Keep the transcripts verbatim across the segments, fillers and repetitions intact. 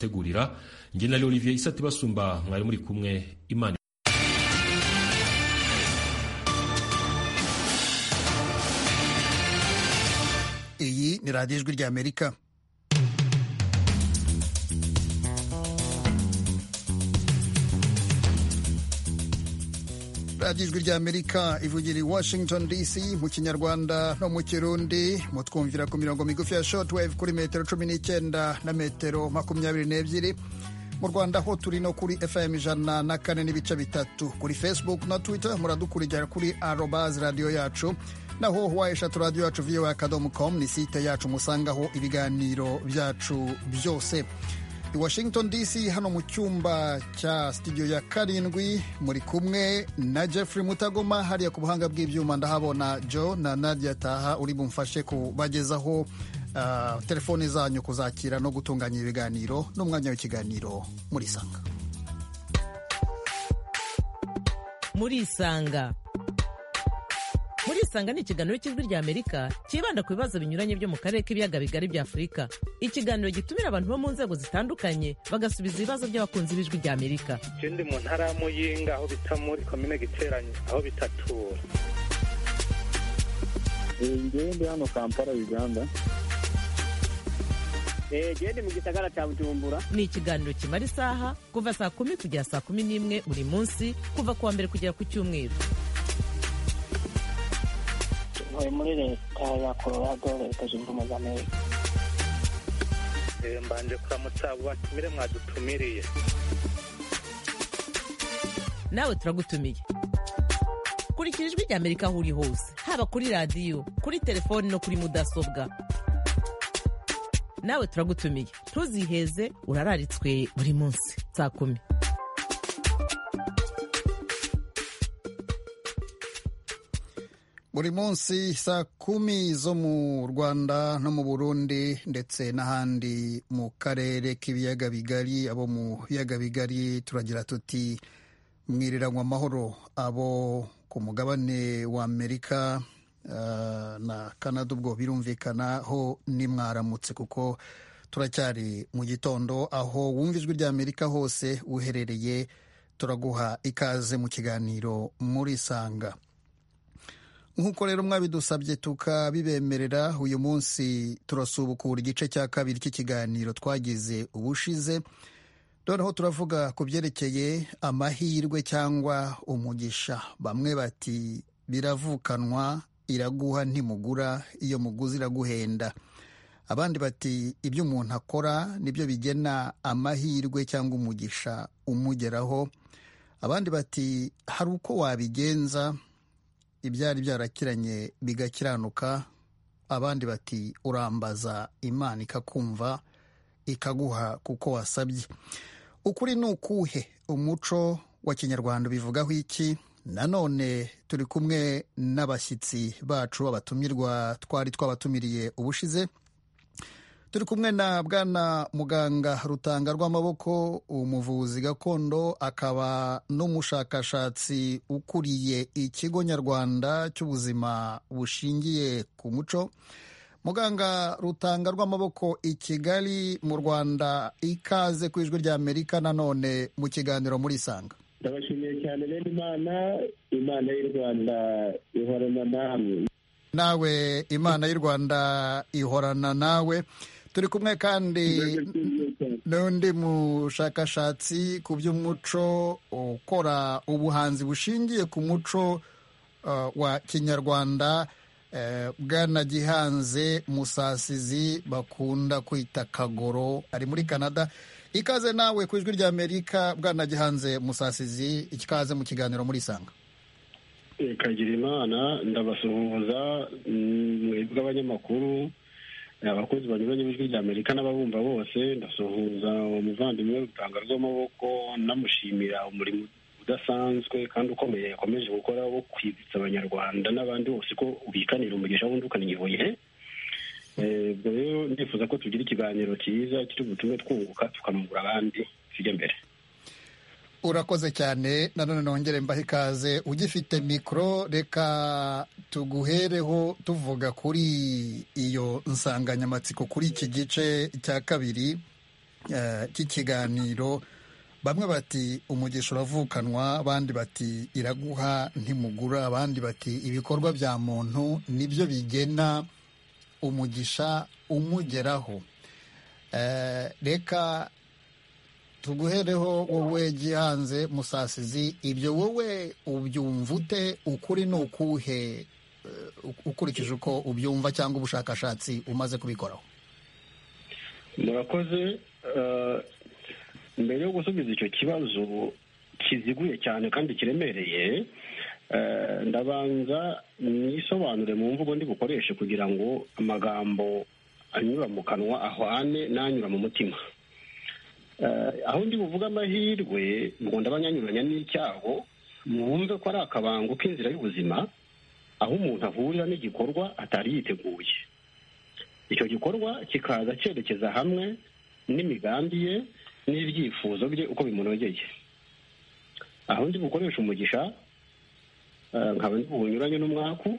tegurira nge na Olivier Isati basumba mwari muri kumwe. Imana iyi ni radiyo ijwi ry'Amerika. radiyo ijwi ry'Amerika ivugira i Washington D C mu kinyarwanda no mu kirundi. mutwumvira ku mirongo migufi ya shortwave kuri metero cumi n'icyenda na metero makumyabiri n'ebyiri. mu Rwanda ho turi no kuri F M ijana na kane n'ibice bitatu. kuri Facebook na Twitter muradukurikira kuri arobase radiyo yacu, naho wayeshatu radiyo yacu voa akadomo com ni site yacu musangaho ibiganiro byacu byose. i Washington D C hano mu cyumba cya studio ya karindwi muri kumwe na Jeffrey Mutagoma, hariya ku buhanga bw'ibyuma ndahabona Joe na Nadia Taha uri bumfashe kubagezaho uh, telefoni zanyu kuzakira no gutunganya ibiganiro n'umwanya w'ikiganiro muri Sanga. Muri Sanga Muri Sanga ni ikiganiro cy'ijwi ry'Amerika kibanda ku bibazo binyuranye byo mu karere k'ibiyaga bigari bya Afurika. Ikiganiro gitumira abantu bo mu nzego zitandukanye bagasubiza ibibazo by'abakunzi b'ijwi ry'Amerika. Ndi mu ntara ya Muyinga aho bita muri komine Giteranyi aho bitatura. Ngewe ndi hano Kampala Uganda. Eh gende mu gisagara cya Bujumbura. Ni ikiganiro kimara isaha kuva saa kumi kugera saa kumi n'imwe buri munsi kuva kuwa mbere kugera ku cyumweru. muri leta ya Colorado leta zunze ubumwe za Amerika. Mbanje kuramutsa abo batumire mwadutumiriye. Nawe turagutumiye. Kurikira ijwi ry'Amerika aho uri hose, haba kuri radiyo, kuri telefoni no kuri mudasobwa. Nawe turagutumiye, ntuziheze, urararitswe buri munsi saa kumi. buri munsi saa kumi zo mu Rwanda no mu Burundi ndetse n'ahandi mu karere k'ibiyaga bigari. Abo mu biyaga bigari turagira tuti mwiriranywa amahoro. Abo ku mugabane wa Amerika uh, na Canada ubwo birumvikana ho nimwaramutse, kuko turacyari mu gitondo. Aho wumva ijwi ry'Amerika hose uherereye, turaguha ikaze mu kiganiro muri Sanga. Nk'uko rero mwabidusabye tukabibemerera, uyu munsi turasubukura igice cya kabiri cy'ikiganiro twagize ubushize. Noneho turavuga ku byerekeye amahirwe cyangwa umugisha. Bamwe bati biravukanwa, iraguha ntimugura, iyo muguzi iraguhenda. Abandi bati ibyo umuntu akora nibyo bigena amahirwe cyangwa umugisha umugeraho. Abandi bati hari uko wabigenza ibyari byarakiranye bigakiranuka. Abandi bati urambaza Imana ikakumva ikaguha kuko wasabye. Ukuri ni ukuhe? Umuco wa Kinyarwanda bivugaho iki? Nanone turi kumwe n'abashyitsi bacu abatumirwa twari twabatumiriye ubushize. Turi kumwe na bwana muganga Rutanga Rwamaboko, umuvuzi gakondo, akaba n'umushakashatsi ukuriye ikigo nyarwanda cy'ubuzima bushingiye ku muco. Muganga Rutanga Rwamaboko i Kigali mu Rwanda, ikaze ku ijwi ry'Amerika nanone mu kiganiro muri Sanga. Ndabashimiye cyane rero. Imana Imana y'u Rwanda ihorana namwe. Nawe Imana y'u Rwanda ihorana nawe. Turi kumwe kandi n'undi mushakashatsi ku by'umuco ukora ubuhanzi bushingiye ku muco uh, wa Kinyarwanda, uh, bwana Gihanze Musasizi bakunda kwita Kagoro, ari muri Canada. Ikaze nawe ku ijwi ry'Amerika bwana Gihanze Musasizi, ikaze mu kiganiro muri Sanga. Kagira Imana, ndabasuhuza mwebwe abanyamakuru, abakozi banyuranye b'ijwi ry'Amerika n'ababumva bose. ndasuhuza umuvandimwe Rutanga Rwamaboko, namushimira umurimo udasanzwe kandi ukomeye yakomeje gukora wo kwibutsa abanyarwanda n'abandi bose ko ubikanira umugisha wundi ukaniyoboye. Ubwo rero ndifuza ko tugira ikiganiro cyiza kiri butume twunguka tukanungura abandi tujye mbere. Urakoze cyane. Nanone nongere mbahe ikaze. Ugifite mikoro, reka tuguhereho tuvuga kuri iyo nsanganyamatsiko, kuri iki gice cya kabiri cy'ikiganiro, bamwe bati umugisha uravukanwa, abandi bati iraguha ntimugura, abandi bati ibikorwa bya muntu nibyo bigena umugisha umugeraho. Reka tuguhereho wowe Gihanze Musasizi, ibyo wowe ubyumva ute? Ukuri ni ukuhe ukurikije uko ubyumva cyangwa ubushakashatsi umaze kubikoraho? Murakoze. Mbere yo gusubiza icyo kibazo kiziguye cyane kandi kiremereye, ndabanza nisobanure mu mvugo ndi bukoreshe kugira ngo amagambo anyura mu kanwa ahwane n'anyura mu mutima. Aho ndi buvuga amahirwe ngo ndabanyanyuranya n'icyago, mwumve ko ari akabango k'inzira y'ubuzima, aho umuntu ahurira n'igikorwa atari yiteguye. Icyo gikorwa kikaza cyerekeza hamwe n'imigambi ye n'ibyifuzo bye uko bimunogeye. Aho ndi bukoresha umugisha, nkaba ndi bunyuranye n'umwaku,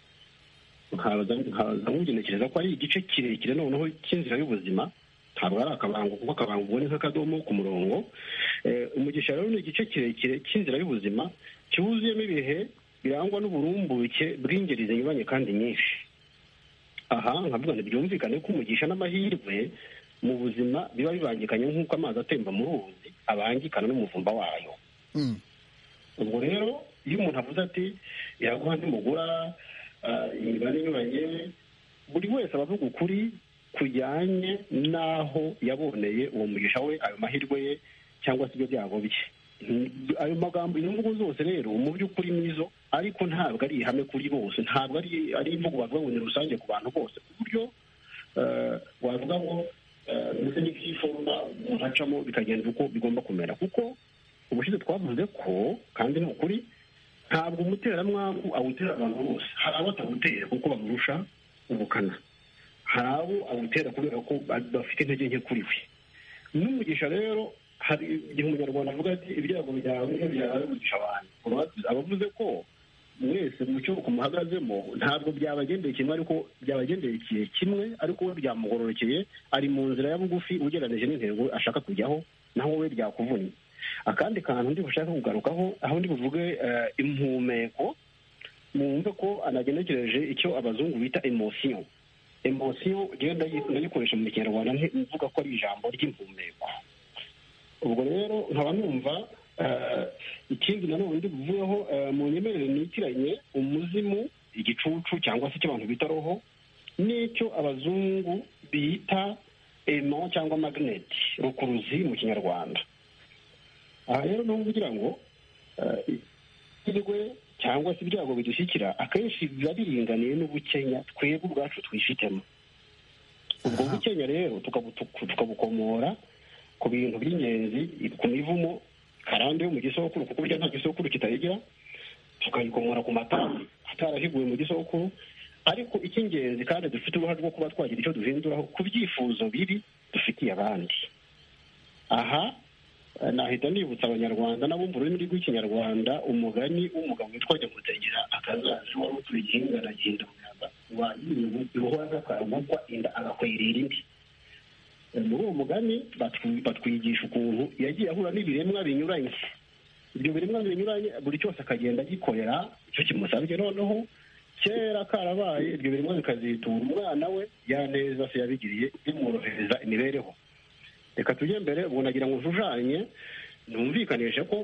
nkaza nkugenekereza ko ari igice kirekire noneho cy'inzira y'ubuzima, ntabwo ari akabango, kuko akabango ubwo ni nk'akadomo ku murongo. Umugisha rero ni igice kirekire cy'inzira y'ubuzima cyuzuyemo ibihe birangwa n'uburumbuke bw'ingeri zinyuranye kandi nyinshi. Aha nkavuga ngo byumvikane ko umugisha n'amahirwe mu buzima biba bibangikanye nk'uko amazi atemba mu ruzi abangikana n'umuvumba wayo. Ubwo rero iyo umuntu avuze ati iraguha ntimugura, imibare inyuranye, buri wese aba avuga ukuri kujyanye n'aho yaboneye uwo mugisha we, ayo mahirwe ye cyangwa se ibyo byago bye. Ayo magambo, izo mvugo zose rero mu by'ukuri nizo, ariko ntabwo ari ihame kuri bose, ntabwo ari ari imvugo bavuga ngo ni rusange ku bantu bose, ku buryo wavuga ngo ndetse n'iby'iforuma umuntu acamo bikagenda uko bigomba kumera. Kuko ubushize twavuze ko, kandi ni ukuri, ntabwo umuteramwaku awutera abantu bose. Hari abo atawutera kuko bamurusha ubukana, hari abo awutera kubera ko bafite intege nke kuri we. N'umugisha rero, hari igihe umunyarwanda avuga ati ibyago byawe niyo byawe umugisha abantu, abavuze ko mwese mu cyo kumuhagazemo ntabwo byabagendeye kimwe, ariko byabagendeye kimwe, ariko we byamugororokeye, ari mu nzira ya bugufi ugereranije n'intego ashaka kujyaho, naho we byakuvunnye. Akandi kantu ndi bushaka kugarukaho, aho ndi buvuge impumeko, mwumve ko anagenekereje icyo abazungu bita emotion. Emotion genda ndayikoresha mu Kinyarwanda mvuga ko ari ijambo ry'impumeko. Ubwo rero nkaba numva ikindi nanone ndi buvuyeho, mu nyemerere nitiranye umuzimu, igicucu cyangwa se icyo abantu bita roho, n'icyo abazungu bita emo cyangwa magnet, rukuruzi mu Kinyarwanda. Aha rero ni ukugira ngo ihirwe cyangwa se ibyago bidushyikira akenshi biba biringaniye n'ubukenya twebwe ubwacu twifitemo. Ubwo bukenya rero tukabukomora ku bintu by'ingenzi, ku mivumo karande yo mu gisokuru, kuko burya nta gisokuru kitayigira, tukayikomora ku matabi atarahiguwe mu gisokuru. Ariko icy'ingenzi kandi dufite uruhare rwo kuba twagira icyo duhinduraho ku byifuzo bibi dufitiye abandi. Aha nahita nibutsa abanyarwanda n'abumva ururimi rw'ikinyarwanda umugani w'umugabo witwa Nyamutegera, akazazi wari utuye igihinga na gihinda umuyaga, wayiriwe iruhande akarumugwa inda agakwirira indi. Muri uwo mugani batwigisha ukuntu yagiye ahura n'ibiremwa binyuranye. Ibyo biremwa binyuranye buri cyose akagenda agikorera icyo kimusabye, noneho kera karabaye ibyo biremwa bikazitura umwana we ya neza se yabigiriye, bimworohereza imibereho. Reka tujye mbere, ubu nagira ngo nshushanye numvikanishe ko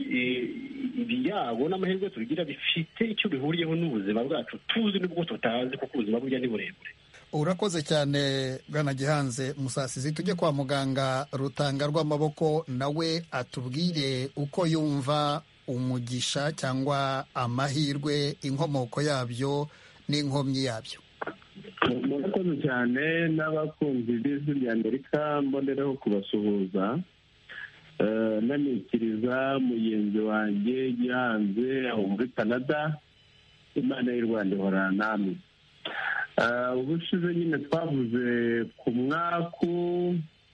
ibyago n'amahirwe tubigira bifite icyo bihuriyeho n'ubuzima bwacu, tuzi n'ubwo tutazi, kuko ubuzima burya ni burebure. Urakoze cyane Bwana Gihanze Musasizi. Tujye kwa muganga Rutanga rw'amaboko, nawe atubwire uko yumva umugisha cyangwa amahirwe, inkomoko yabyo n'inkomyi yabyo. Murakoze cyane n'abakunzi b'Ijwi ry'Amerika, mbonereho kubasuhuza nanikiriza mugenzi wanjye Gihanze aho muri Canada. Imana y'u Rwanda ihorana namwe. Ubushize nyine twavuze ku mwaku,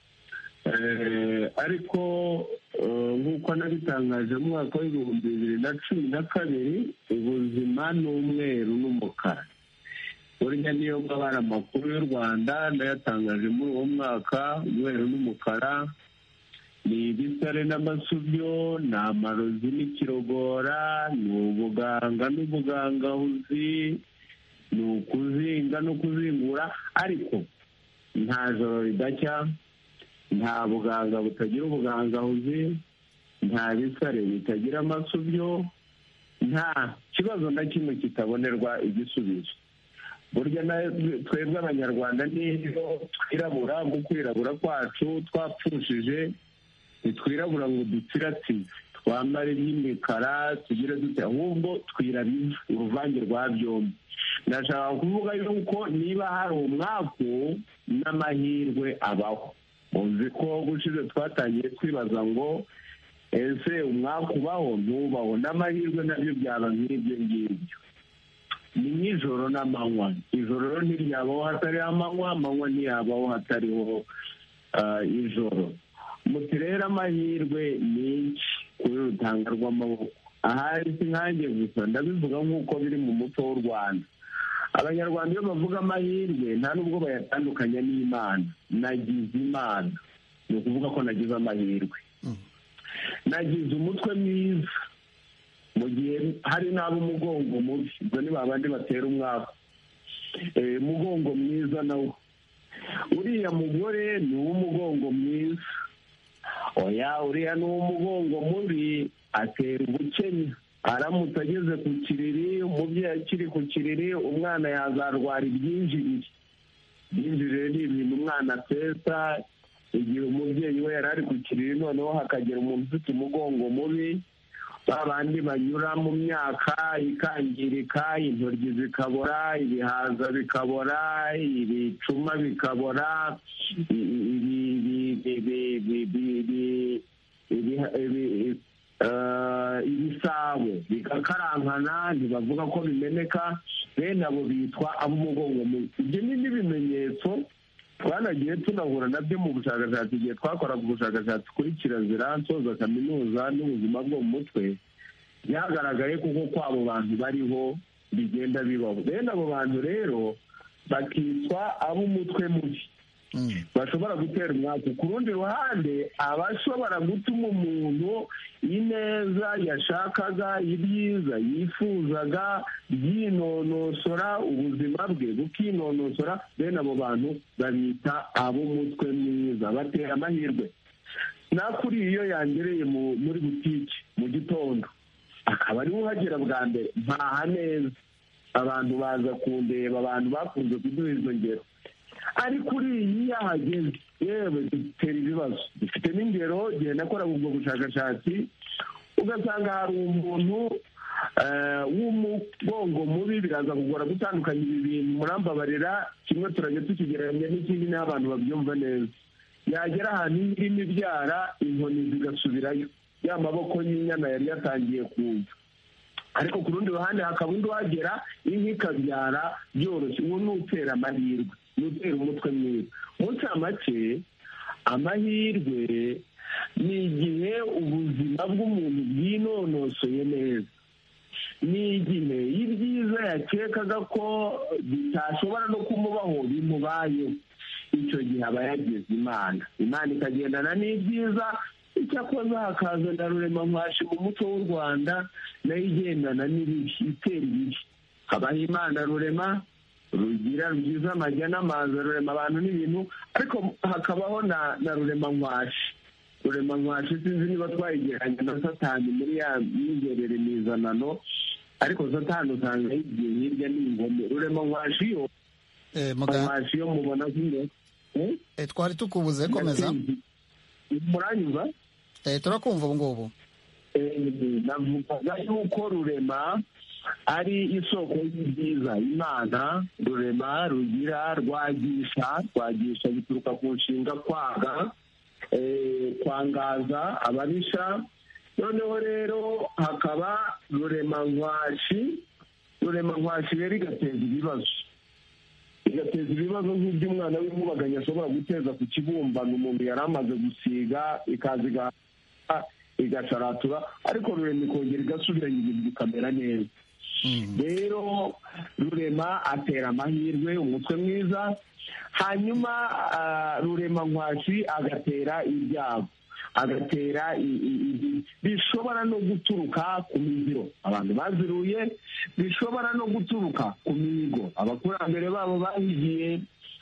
ariko nk'uko nabitangaje mu mwaka w'ibihumbi bibiri na cumi na kabiri, ubuzima ni umweru n'umukara. burya niyo mabara makuru y'u Rwanda ndayatangaje muri uwo mwaka, umweru n'umukara, ni ibisare n'amasubyo, ni amarozi n'ikirogora, ni ubuganga n'ubugangahuzi, ni ukuzinga no kuzingura, ariko nta joro ridacya, nta buganga butagira ubugangahuzi, nta bisare bitagira amasubyo, nta kibazo na kimwe kitabonerwa igisubizo. Burya twebwe abanyarwanda niyo twirabura, mu kwirabura kwacu twapfushije, ntitwirabura ngo dutsiratsize twambare iby'imikara tugire dute, ahubwo twirabiza uruvange rwa byombi. Ndashaka kuvuga yuko niba hari umwaku n'amahirwe abaho. Muzi ko gushize twatangiye twibaza ngo ese umwaka ubaho ntubaho, n'amahirwe nabyo byaba nk'ibyo ngibyo. Ni nk'ijoro n'amanywa, ijoro ntiryabaho hatariho amanywa, amanywa ntiyabaho hatariho ijoro. Muti rero amahirwe menshi kuri rutanga rw'amaboko, ahari si nkanjye gusa ndabivuga nk'uko biri mu muco w'u Rwanda. Abanyarwanda iyo bavuga amahirwe nta nubwo bayatandukanya n'Imana. Nagize Imana, ni ukuvuga ko nagize amahirwe. Nagize umutwe mwiza mu gihe hari n'abo umugongo mubi, ubwo ni babandi batera umwaka. Umugongo mwiza nawo, uriya mugore ni uw'umugongo mwiza. Oya, uriya ni uw'umugongo mubi, atera ubukenya. Aramutse ageze ku kiriri, umubyeyi akiri ku kiriri, umwana yazarwara ibyinjirire. Ibyinjirire ni ibintu umwana atesa igihe umubyeyi we yari ari ku kiriri, noneho hakagera umuntu ufite umugongo mubi, ba bandi banyura mu myaka ikangirika, intoryi zikabora, ibihaza bikabora, ibicuma bikabora, ibisabo bigakarankana, ntibavuga ko bimeneka, bene abo bitwa ab'umugongo mubi. Ibyo ni n'ibimenyetso twanagiye tunahura nabyo mu bushakashatsi igihe twakoraga ubushakashatsi kuri kirazira nsoza kaminuza n'ubuzima bwo mu mutwe. Byagaragaye kuko ko abo bantu bariho bigenda bibaho. Bene abo bantu rero bakitwa ab'umutwe mubi, bashobora gutera umwaka. Ku rundi ruhande, abashobora gutuma umuntu ineza yashakaga, ibyiza yifuzaga byinonosora, ubuzima bwe bukinonosora, bene abo bantu babita ab'umutwe mwiza, batera amahirwe. Nakuri iyo yangereye muri butike mu gitondo, akaba ariwe uhagera bwa mbere, mpaha neza, abantu baza kundeba, abantu bakunze kuduha izo ngero. Ariko uriya iyo ahageze, yewe dutera ibibazo. Dufite n'ingero igihe nakoraga ubwo bushakashatsi, ugasanga hari umuntu w'umugongo mubi, biraza kugora gutandukanya ibi bintu, murambabarira, kimwe turajya tukigereranya n'ikindi n'abantu babyumva neza. Yagera ahantu irimo ibyara, inkoni zigasubirayo, ya maboko y'inyana yari yatangiye kuza. Ariko ku rundi ruhande hakaba undi uhagera, inka ikabyara byoroshye. Uwo ni utera amahirwe, ni utera umutwe mwiza. Mu ncamake, amahirwe ni igihe ubuzima bw'umuntu bwinonosoye neza, ni igihe ibyiza yakekaga ko bitashobora no kumubaho bimubayeho. Icyo gihe aba yagize Imana, Imana ikagendana n'ibyiza. Icyakoze hakaza na rurema nkwashi mu muco w'u Rwanda, nayo igendana n'ibibi, itera ibibi. Habaho Imana rurema, rugira rwiza amajya n'amazi, rurema abantu n'ibintu, ariko hakabaho na na rurema nkwashi. Rurema nkwashi sinzi niba twayigeranya na Satani muri ya myizerere mizanano, ariko Satani usanga yigiye hirya n'ingome. Rurema nkwashi yo nkwashi yo mubona nk'ingome. Twari tukubuze, komeza. Muranyumva? Turakumva ubu ngubu. Navuga yuko rurema ari isoko y'ibyiza. Imana rurema, rugira, rwagisha. Rwagisha bituruka ku nshinga kwaga, kwangaza ababisha. Noneho rero hakaba rurema nkwashi. Rurema nkwashi rero igateza ibibazo, igateza ibibazo nk'iby'umwana w'inkubaganyi ashobora guteza ku kibumbano umuntu yari amaze gusiga, ikaza igasharatura, ariko rurema ikongera igasubiranya ibintu bikamera neza. rero Rurema atera amahirwe umutwe mwiza, hanyuma Rurema Nkwashi agatera ibyago, agatera bishobora no guturuka ku miziro abantu baziruye, bishobora no guturuka ku mihigo abakurambere babo bahigiye,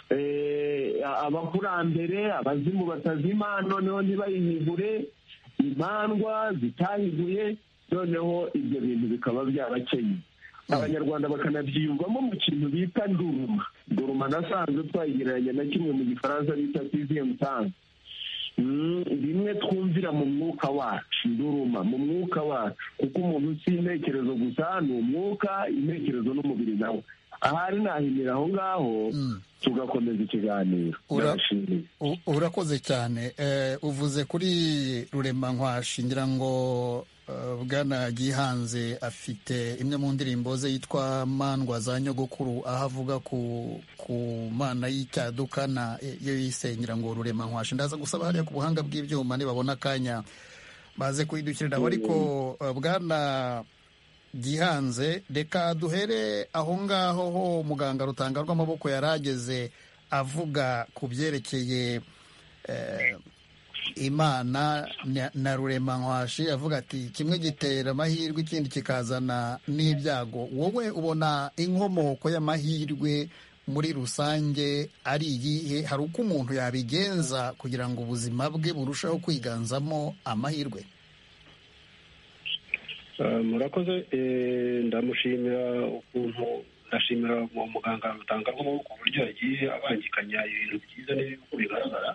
abakurambere abazimu batazima noneho ntibayihigure, imandwa zitahiguye noneho ibyo bintu bikaba byarakenye, abanyarwanda bakanabyiyumvamo mu kintu bita nduruma. Nduruma nasanze twayigereranya na kimwe mu gifaransa bita sixième sens, rimwe twumvira mu mwuka wacu, nduruma mu mwuka wacu, kuko umuntu si intekerezo gusa, ni umwuka, intekerezo n'umubiri nawe. Ahari nahimira aho ngaho tugakomeza ikiganiro. Urakoze cyane. Uvuze kuri Rurema Nkwashi, ngira ngo Bwana Gihanze afite imwe mu ndirimbo ze yitwa Mandwa za Nyogokuru, aho avuga ku ku mana y'icyadukana iyo yisenyera ngo Rurema Nkwashi. Ndaza gusaba hariya ku buhanga bw'ibyuma nibabona akanya baze kuyidukiriraho, ariko Bwana Gihanze, reka duhere aho ngaho ho muganga Rutanga rw'amaboko yarageze avuga ku byerekeye Imana na Rurema Nkwashi, avuga ati kimwe gitera amahirwe ikindi kikazana n'ibyago. Wowe ubona inkomoko y'amahirwe muri rusange ari iyihe? Hari uko umuntu yabigenza kugira ngo ubuzima bwe burusheho kwiganzamo amahirwe? Murakoze, ndamushimira ukuntu ndashimira uwo muganga Rutanga rw'amaboko uburyo yagiye abangikanya ibintu byiza n'uko bigaragara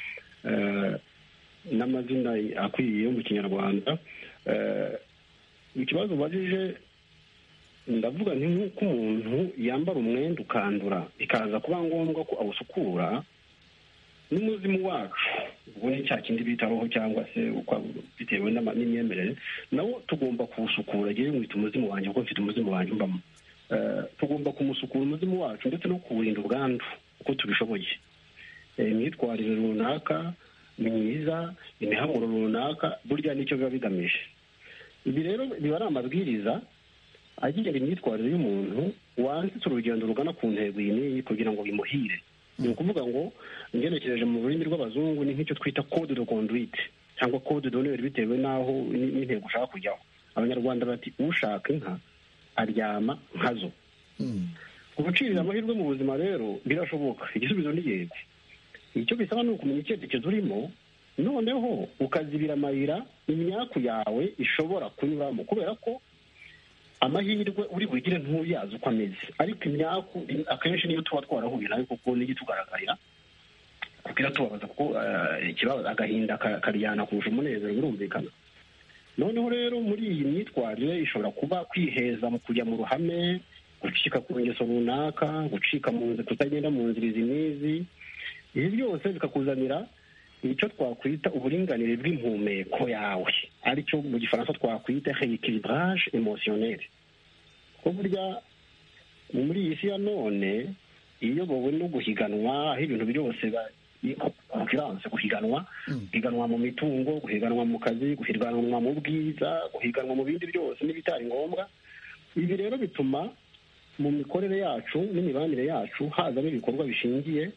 n'amazina akwiye mu Kinyarwanda. Ikibazo ubajije, ndavuga nti nk'uko umuntu yambara umwenda ukandura bikaza kuba ngombwa ko awusukura, n'umuzimu wacu ubwo ni cya kindi bita roho cyangwa se bitewe n'imyemerere, nawo tugomba kuwusukura. Ngewe mwita umuzimu wanjye kuko mfite umuzimu wanjye mbamo. Tugomba kumusukura umuzimu wacu ndetse no kuwurinda ubwandu uko tubishoboye. Imyitwarire runaka myiza, imihamuro runaka, burya nicyo biba bigamije. Ibi rero biba ari amabwiriza agenga imyitwarire y'umuntu wanditse urugendo rugana ku ntego iyi n'iyi kugira ngo bimuhire. Ni ukuvuga ngo ngenekereje mu rurimi rw'abazungu ni nk'icyo twita code de conduite cyangwa code d'honneur bitewe n'aho n'intego ushaka kujyaho. Abanyarwanda bati ushaka inka aryama nkazo. Gucirira amahirwe mu buzima rero birashoboka, igisubizo ni yego. Icyo bisaba ni ukumenya icyerekezo urimo, noneho ukazibira amayira imyaku yawe ishobora kunyuramo, kubera ko amahirwe uri bugire ntuyazi uko ameze, ariko imyaku akenshi niyo tuba twarahuye nayo kuko niyo itugaragarira kuko iratubabaza, kuko ikibazo agahinda karyana kurusha umunezero, birumvikana. Noneho rero muri iyi myitwarire ishobora kuba kwiheza mu kujya mu ruhame, gucika ku ngeso runaka, gucika mu nzira, kutagenda mu nzira izi n'izi. Ibi byose bikakuzanira icyo twakwita uburinganire bw'impumeko yawe, aricyo mu gifaransa twakwita rééquilibrage émotionnel. Ko burya muri iyi si ya none iyobowe no guhiganwa, aho ibintu byose concurrence, guhiganwa, guhiganwa mu mitungo, guhiganwa mu kazi, guhiganwa mu bwiza, guhiganwa mu bindi byose n'ibitari ngombwa. Ibi rero bituma mu mikorere yacu n'imibanire yacu hazamo ibikorwa bishingiye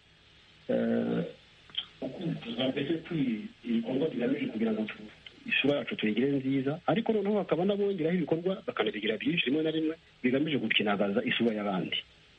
ibikorwa bigamije kugira ngo isura yacu tuyigire nziza, ariko noneho hakaba n'abongeraho ibikorwa bakanabigira byinshi rimwe na rimwe bigamije gukinagaza isura y'abandi.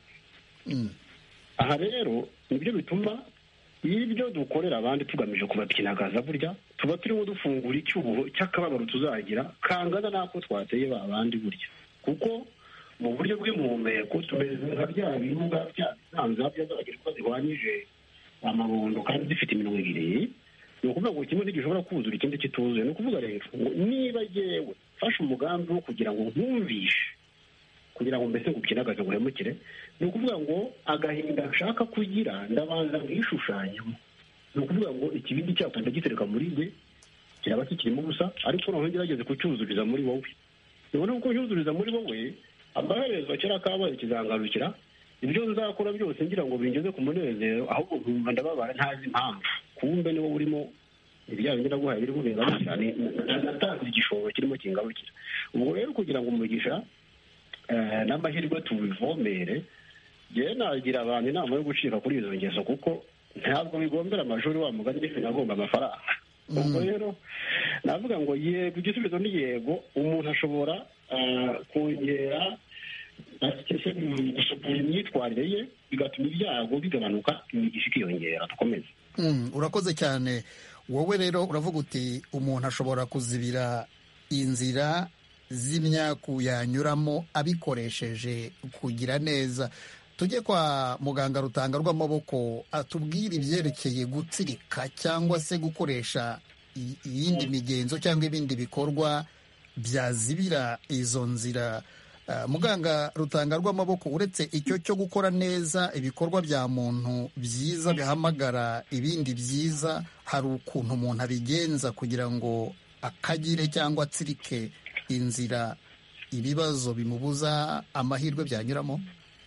Aha rero nibyo bituma ibyo dukorera abandi tugamije kubakinagaza, burya tuba turimo dufungura icyuho cy'akababaro tuzagira kangana n'ako twateye ba bandi, burya kuko mu buryo bw'impumeko tumeze nka bya bibuga bya bisanzwe byazagira uko zihwanyije amabondo kandi zifite iminwa ibiri. Ni ukuvuga ngo kimwe ntigishobora kuzura ikindi kituzuye. Ni ukuvuga rero ngo niba yewe fashe umugambi wo kugira ngo nkumvishe, kugira ngo mbese ngukinagaze ngo uhemukire, ni ukuvuga ngo agahinda nshaka kugira ndabanza nkishushanyemo. Ni ukuvuga ngo ikibindi cyacu ndagitereka muri nge kiraba kikirimo ubusa, ariko noneho ngerageze kucyuzuriza muri wowe. None uko cyuzuriza muri wowe, amaherezo kera kabaye kizangarukira, ibyo nzakora byose ngira ngo bingeze ku munezero, ahubwo nkumva ndababara ntazi impamvu. Kumbe niwo urimo ibijyanye n'iraguhaye biri kubingarukira, natanze igishoro kirimo kingarukira. Ubwo rero kugira ngo umugisha n'amahirwe tubivomere. Njyewe nagira abantu inama yo gucika kuri izo ngeso kuko ntabwo bigombera amashuri wa mugani n'ife agomba amafaranga. ubwo rero navuga ngo yego, igisubizo ni yego. Umuntu ashobora kongera gusukura imyitwarire ye bigatuma ibyago bigabanuka, imigisha ikiyongera. Dukomeze. Urakoze cyane. Wowe rero uravuga uti umuntu ashobora kuzibira inzira z'imyaku yanyuramo abikoresheje kugira neza. Tujye kwa muganga Rutanga rw'amaboko atubwire ibyerekeye gutsirika cyangwa se gukoresha iyindi migenzo cyangwa ibindi bikorwa byazibira izo nzira. Muganga Rutanga rw'amaboko, uretse icyo cyo gukora neza ibikorwa bya muntu byiza bihamagara ibindi byiza, hari ukuntu umuntu abigenza kugira ngo akagire cyangwa atsirike inzira ibibazo bimubuza amahirwe byanyuramo?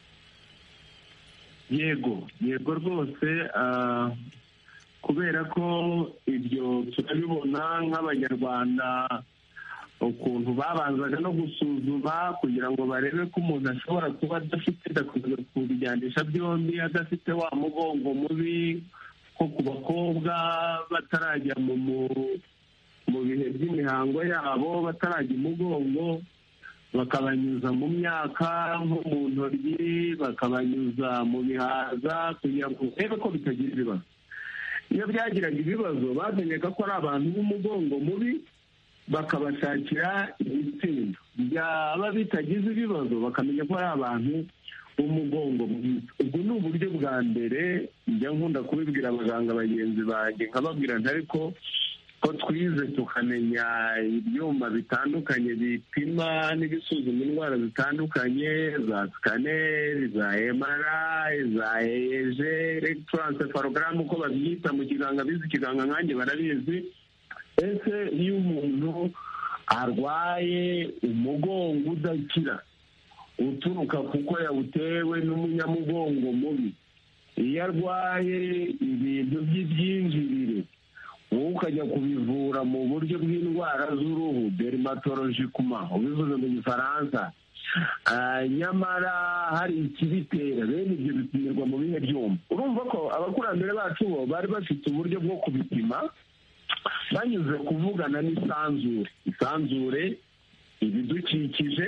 Yego yego rwose, kubera ko ibyo turabibona nk'abanyarwanda, ukuntu babanzaga no gusuzuma kugira ngo barebe ko umuntu ashobora kuba adafite kubijyanisha byombi, adafite wa mugongo mubi nko ku bakobwa batarajya mu mu bihe by'imihango yabo, batarajya umugongo, bakabanyuza mu myaka nko mu ntoryi, bakabanyuza mu bihaza kugira ngo urebe ko bitagira ibibazo. Iyo byagiraga ibibazo bamenyaga ko ari abantu b'umugongo mubi, bakabashakira ibitsindo. Byaba bitagize ibibazo bakamenya ko ari abantu b'umugongo mwiza. Ubwo ni uburyo bwa mbere njya nkunda kubibwira abaganga bagenzi banjye, nkababwira nti ariko ko twize tukamenya ibyuma bitandukanye bipima n'ibisuzuma indwara zitandukanye, za sikaneri, za emarayi, za eje, elegitoransefarogaramu uko babyita mu kiganga, bize ikiganga nkanjye barabizi. Ese iyo umuntu arwaye umugongo udakira uturuka kuko yawutewe n'umunyamugongo mubi, iyo arwaye ibintu by'ibyinjirire wowe ukajya kubivura mu buryo bw'indwara z'uruhu, dermatologicuma ubivuze mu gifaransa, nyamara hari ikibitera, bene ibyo bipimirwa mu bihe byuma. Urumva ko abakurambere bacu bo bari bafite uburyo bwo kubipima banyuze kuvugana n'isanzure. Isanzure, ibidukikije,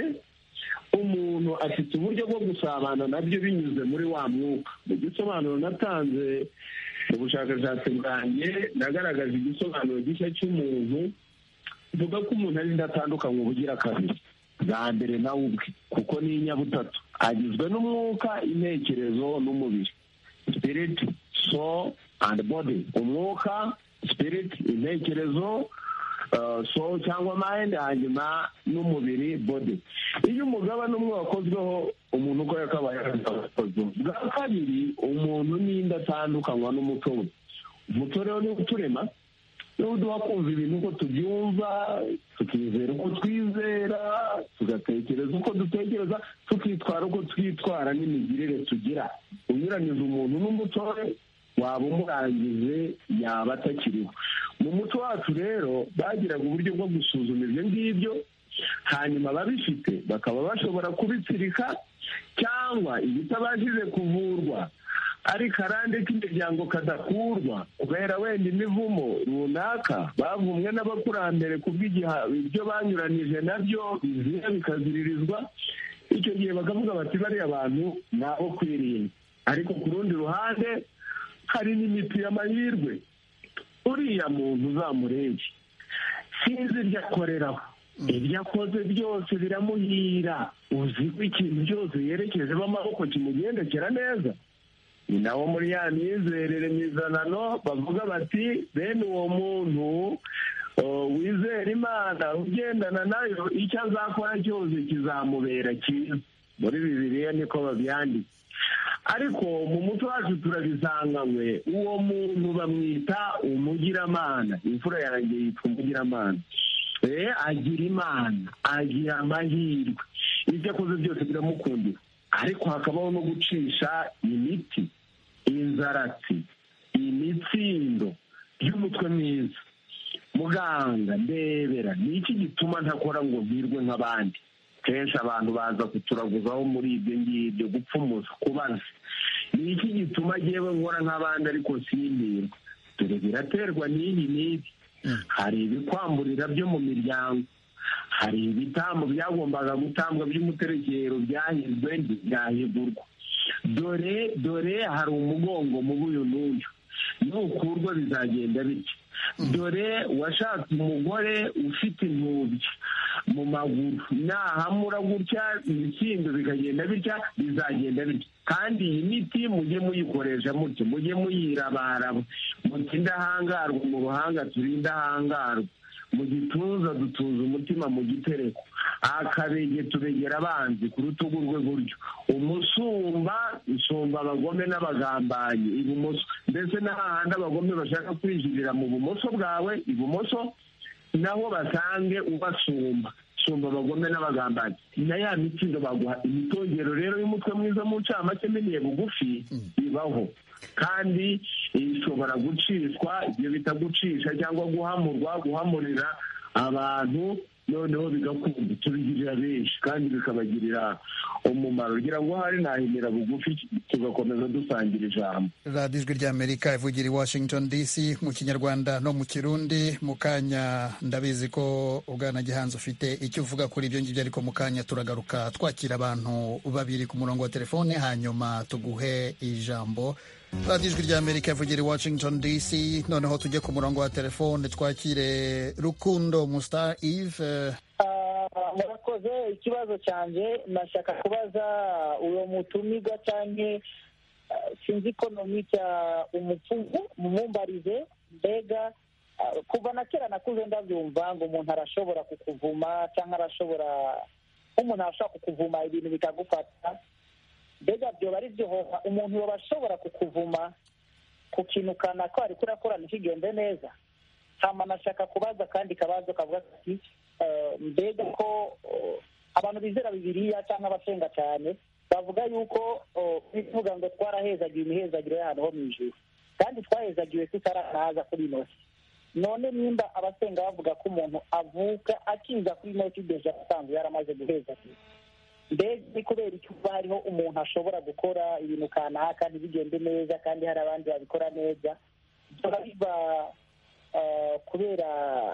umuntu afite uburyo bwo gusabana nabyo binyuze muri wa mwuka. Mu gisobanuro natanze mu bushakashatsi bwanjye nagaragaje igisobanuro gishya cy'umuntu, mvuga ko umuntu ari indatandukanye ubugira kabiri. Bwa mbere nawe ubwe, kuko ni inyabutatu, agizwe n'umwuka, intekerezo n'umubiri. Spirit, soul and body. Umwuka, spirit, intekerezo, soul cyangwa mind, hanyuma n'umubiri, body. Iyo umugabane umwe wakozweho, umuntu uko yakabaye yarakozwe. Bwa kabiri, umuntu ni indatandukanywa n'umuco we. Umuco rero ni uturema, niba uduha kumva ibintu uko tubyumva, tukizera uko twizera, tugatekereza uko dutekereza, tukitwara uko twitwara n'imigirire tugira. Unyuranyije umuntu n'umuco we, waba umurangije yaba atakiriho. Mu muco wacu rero bagiraga uburyo bwo gusuzuma ibyo ngibyo, hanyuma ababifite bakaba bashobora kubitsirika, cyangwa ibitabashije kuvurwa ari karande k'imiryango kadakurwa kubera wenda imivumo runaka bavumwe n'abakurambere kubw'igiha ibyo banyuranije nabyo bizira bikaziririzwa. Icyo gihe bakavuga bati bariya abantu ni abo kwirinda. Ariko ku rundi ruhande hari n'imiti y'amahirwe. Uriya muntu uzamurege sinzi ibyo akoreraho, ibyo akoze byose biramuhira, uzi ko ikintu cyose yerekejemo amaboko kimugendekera neza. Ni nawo muri ya myizerere mizanano bavuga bati bene uwo muntu wizera Imana ugendana nayo, icyo azakora cyose kizamubera cyiza. Muri Bibiliya niko babyanditse. Ariko mu muco wacu turabisanganywe, uwo muntu bamwita umugiramana. Imfura yanjye yitwa umugiramana. Agira Imana, agira amahirwe, ibyo akoze byose biramukundira. Ariko hakabaho no gucisha imiti, inzaratsi, imitsindo y'umutwe mwiza. Muganga ndebera, ni iki gituma ntakora ngo virwe nk'abandi? kenshi abantu baza kuturaguzaho muri ibyo ngibyo gupfumuza kubaza ni iki gituma yewe nkora nk'abandi ariko sindirwa dore biraterwa n'ibi n'ibi hari ibikwamburira byo mu miryango hari ibitambo byagombaga gutambwa by'umuterekero byahizwe ntibyahigurwa dore dore hari umugongo mu buyu n'uyu nukurwa bizagenda bityo dore washatse umugore ufite intubya mu maguru nahamura gutya ibitsindo bikagenda bitya bizagenda bitya kandi iyi miti mujye muyikoresha mutyo mujye muyirabaraba muti indahangarwa mu ruhanga turi indahangarwa mu gituza dutuza umutima mu gitereko akabege tubegera abanzi ku rutugu rwe buryo umusumba usumba abagome n'abagambanyi ibumoso mbese n'ahandi abagome bashaka kwinjirira mu bumoso bwawe ibumoso naho basange ubasumba sumba abagome n'abagambanyi na ya mitsindo baguha imitongero rero y'umutwe mwiza mu ncamake meniye bugufi ibaho kandi ishobora gucishwa ibyo bita gucisha cyangwa guhamurwa guhamurira abantu noneho bigakunda tubigirira benshi kandi bikabagirira umumaro kugira ngo hari nahimira bugufi tugakomeza dusangira ijambo. radiyo ijwi ry'amerika ivugira i washington dc mu kinyarwanda no mu kirundi. mu kanya ndabizi ko ubwana gihanzi ufite icyo uvuga kuri ibyo ngibyo ariko mu kanya turagaruka twakira abantu babiri ku murongo wa telefone hanyuma tuguhe ijambo. radiyo ijwi ry'amerika ivugira i washington dc noneho tujye ku murongo wa telefone twakire Rukundo Mustar Eve. murakoze. ikibazo cyanjye nashaka kubaza uwo mutumirwa cyane sinzi ikonomi cya umupfumu mumumbarize mbega kuva na kera nakuze ndabyumva ngo umuntu arashobora kukuvuma cyangwa arashobora nk'umuntu arashobora kukuvuma ibintu bikagufata mbega byoba ari byo hoha umuntu yoba ashobora kukuvuma ku kintu kanaka ariko urakora ntikigende neza. hama nashaka kubaza kandi kabazo kavuga ati mbega ko abantu bizera bibiliya cyangwa abasenga cyane bavuga yuko bivuga ngo twarahezagiwe imihezagiro y'ahantu ho mu ijuru kandi twahezagiwe tutarahaza kuri ino si. none nimba abasenga bavuga ko umuntu avuka akiza kuri ino si deja asanzwe yaramaze guhezagiwe mbega ni kubera icyo uba hariho umuntu ashobora gukora ibintu kanaka ntibigende neza kandi hari abandi babikora neza biba biba kubera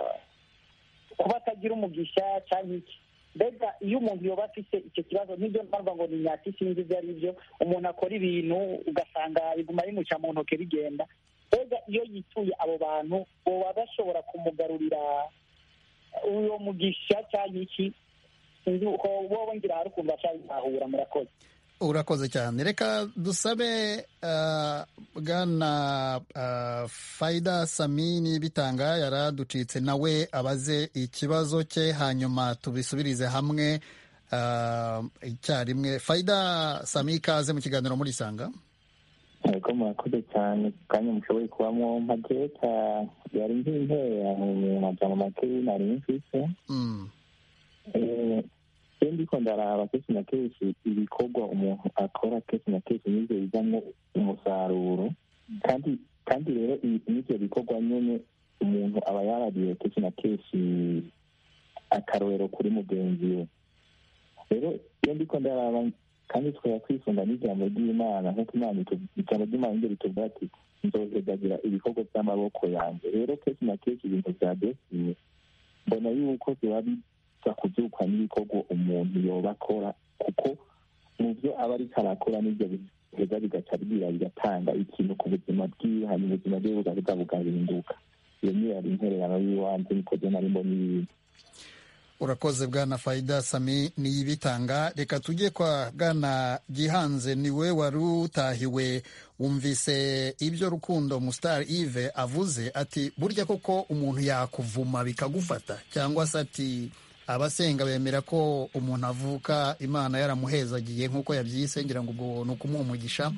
kuba atagira umugisha cyangwa iki. mbega iyo umuntu yoba afite icyo kibazo n'ibyo mpamvu ngo ni nyati sinzi ibyo ari byo umuntu akora ibintu ugasanga biguma bimuca mu ntoki bigenda mbega iyo yituye abo bantu baba bashobora kumugarurira uwo mugisha cyangwa iki sinzi uko wowe ngira hari ukuntu bacabitahura. murakoze. urakoze cyane. reka dusabe uh, bwana uh, Faida Samini bitanga yaraducitse nawe abaze ikibazo cye hanyuma tubisubirize hamwe uh, icyarimwe. Faida Sami, ikaze mu kiganiro muri Sanga. Ego murakoze cyane kanya mushoboye kubamo mpageta yari nk'intera mu majambo make nari mfise. Mm. Eh ndiko ndaraba kenshi na kenshi ibikorwa umuntu akora kenshi na kenshi nivyo bizamwo umusaruro kandi kandi rero n'ivyo bikorwa nyene umuntu aba yarariye kenshi na kenshi akarorero kuri mugenzi we. rero iyo ndiko ndaraba kandi twaya kwisonga n'ijambo ry'Imana nk'uko Imana ijambo ry'Imana ndio rituvuga ati nzohezagira ibikorwa by'amaboko yanjye. rero kenshi na kenshi ibintu vya destiny mbona yuko biba kubyuka n'ibikorwa umuntu yoba akora kuko mu byo aba ariko arakora n'ibyo biheza bigaca bwira bigatanga ikintu ku buzima bwiwe hanyuma ubuzima bwe bugabuga bugahinduka. iyo niyo yari intererano y'iwanjye niko byo nari mbona ibintu. urakoze bwana Faida Sami niyibitanga. reka tujye kwa bwana Gihanze, niwe wari utahiwe. wumvise ibyo Rukundo Mustar Eve avuze ati burya koko umuntu yakuvuma bikagufata cyangwa se ati abasenga bemera ko umuntu avuka Imana yaramuhezagiye nk'uko yabyise ngira ngo ubwo ni ukumuha umugisha.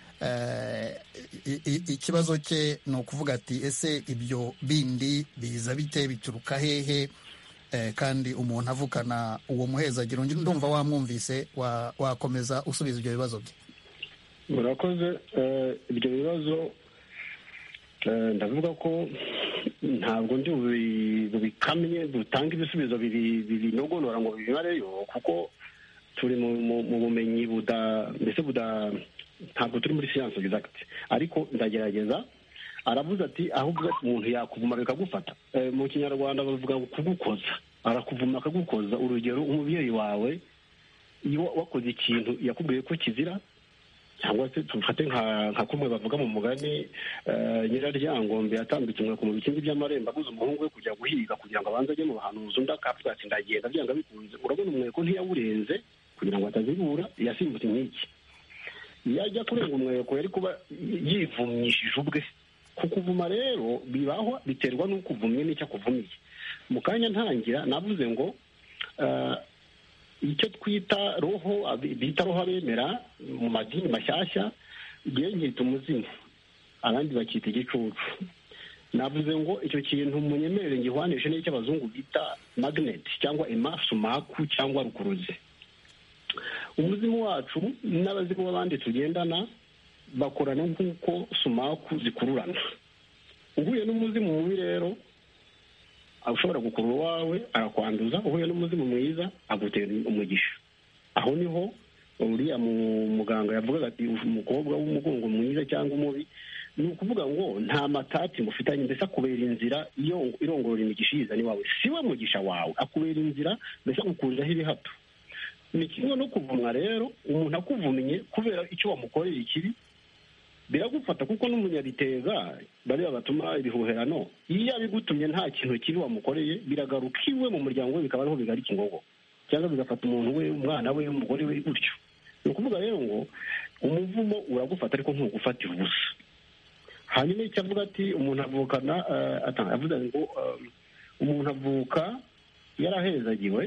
ikibazo cye ni ukuvuga ati ese ibyo bindi biza bite bituruka hehe kandi umuntu avukana uwo muhezagiro. ndumva wamwumvise wakomeza usubiza ibyo bibazo bye. murakoze. ibyo bibazo ndavuga ko ntabwo ndi kamwe dutanga ibisubizo binogonora ngo bibareyo, kuko turi mu bumenyi buda mbese buda ntabwo turi muri siyanse exact, ariko ndagerageza. Aravuze ati ahubwo umuntu yakuvuma bikagufata. Mu kinyarwanda bavuga kugukoza, arakuvuma akagukoza. Urugero, umubyeyi wawe iyo wakoze ikintu yakubwiye ko kizira, cyangwa se tufate nka kumwe bavuga mu mugani, Nyiraryangombe yatambitse umweko mu bikingi by'amarembo abuze umuhungu we kujya guhiga kugira ngo abanze ajye mu bahanuzi, undi akavuga ati ndagenda byanga bikunze. Urabona umweko ntiyawurenze kugira ngo atazibura, yasimbutse nk'iki. Yajya kurenga umweko yari kuba yivumyishije ubwe. Kukuvuma rero bibaho, biterwa n'uko uvumye n'icyo akuvumiye. Mu kanya ntangira navuze ngo icyo twita roho, bita roho abemera mu madini mashyashya, igihe ngita umuzimu, abandi bakita igicucu. Navuze ngo icyo kintu munyemerere ngihwanishe n'icyo abazungu bita magnet cyangwa emasumaku cyangwa rukuruzi. Umuzimu wacu n'abazimu b'abandi tugendana bakorana nk'uko sumaku zikururana. Uhuye n'umuzimu mubi rero ushobora gukurura uwawe arakwanduza, uhuye n'umuzimu mwiza agutera umugisha. Aho niho uriya muganga yavugaga ati umukobwa w'umugongo mwiza cyangwa umubi, ni ukuvuga ngo nta matati mufitanye, mbese akubera inzira iyo irongorora imigisha yizana iwawe. Si we mugisha wawe, akubera inzira mbese agukuriraho ibihato. Ni kimwe no kuvumwa rero, umuntu akuvumye kubera icyo wamukoreye ikibi biragufata, kuko n'umunyabiteza bariya batuma ibihuherano, iyo abigutumye nta kintu kibi wamukoreye biragaruka iwe mu muryango we, bikaba ariho bigarika ingogo, cyangwa bigafata umuntu we, umwana we, umugore we, gutyo. Ni ukuvuga rero ngo umuvumo uragufata ariko ntugufatira ubusa. Hanyuma icyo avuga ati umuntu avukana, avuga ngo umuntu avuka yarahezagiwe.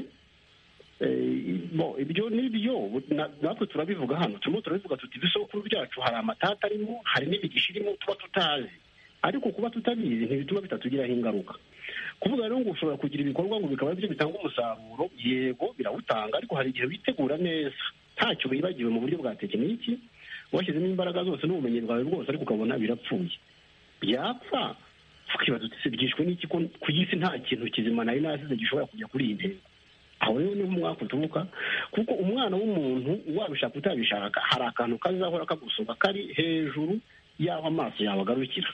Ibyo nibyo natwe turabivuga hano, turimo turabivuga tuti ibisokuru byacu hari amatata arimo, hari n'imigisha irimo tuba tutazi, ariko kuba tutabizi ntibituma bitatugiraho ingaruka. Kuvuga rero ngo ushobora kugira ibikorwa ngo bikaba byo bitanga umusaruro, yego birawutanga, ariko hari igihe witegura neza ntacyo wibagiwe mu buryo bwa tekiniki, washyizemo imbaraga zose n'ubumenyi bwawe bwose, ariko ukabona birapfuye. Byapfa tukibaza uti se byishwe n'iki ko ku isi nta kintu kizima nari nasize gishobora kujya kuri iyi ntego. Aho rero niho umwaka utubuka, kuko umwana w'umuntu wabishaka utabishaka hari akantu kazahora kagusoba kari hejuru y'aho amaso yawe agarukira.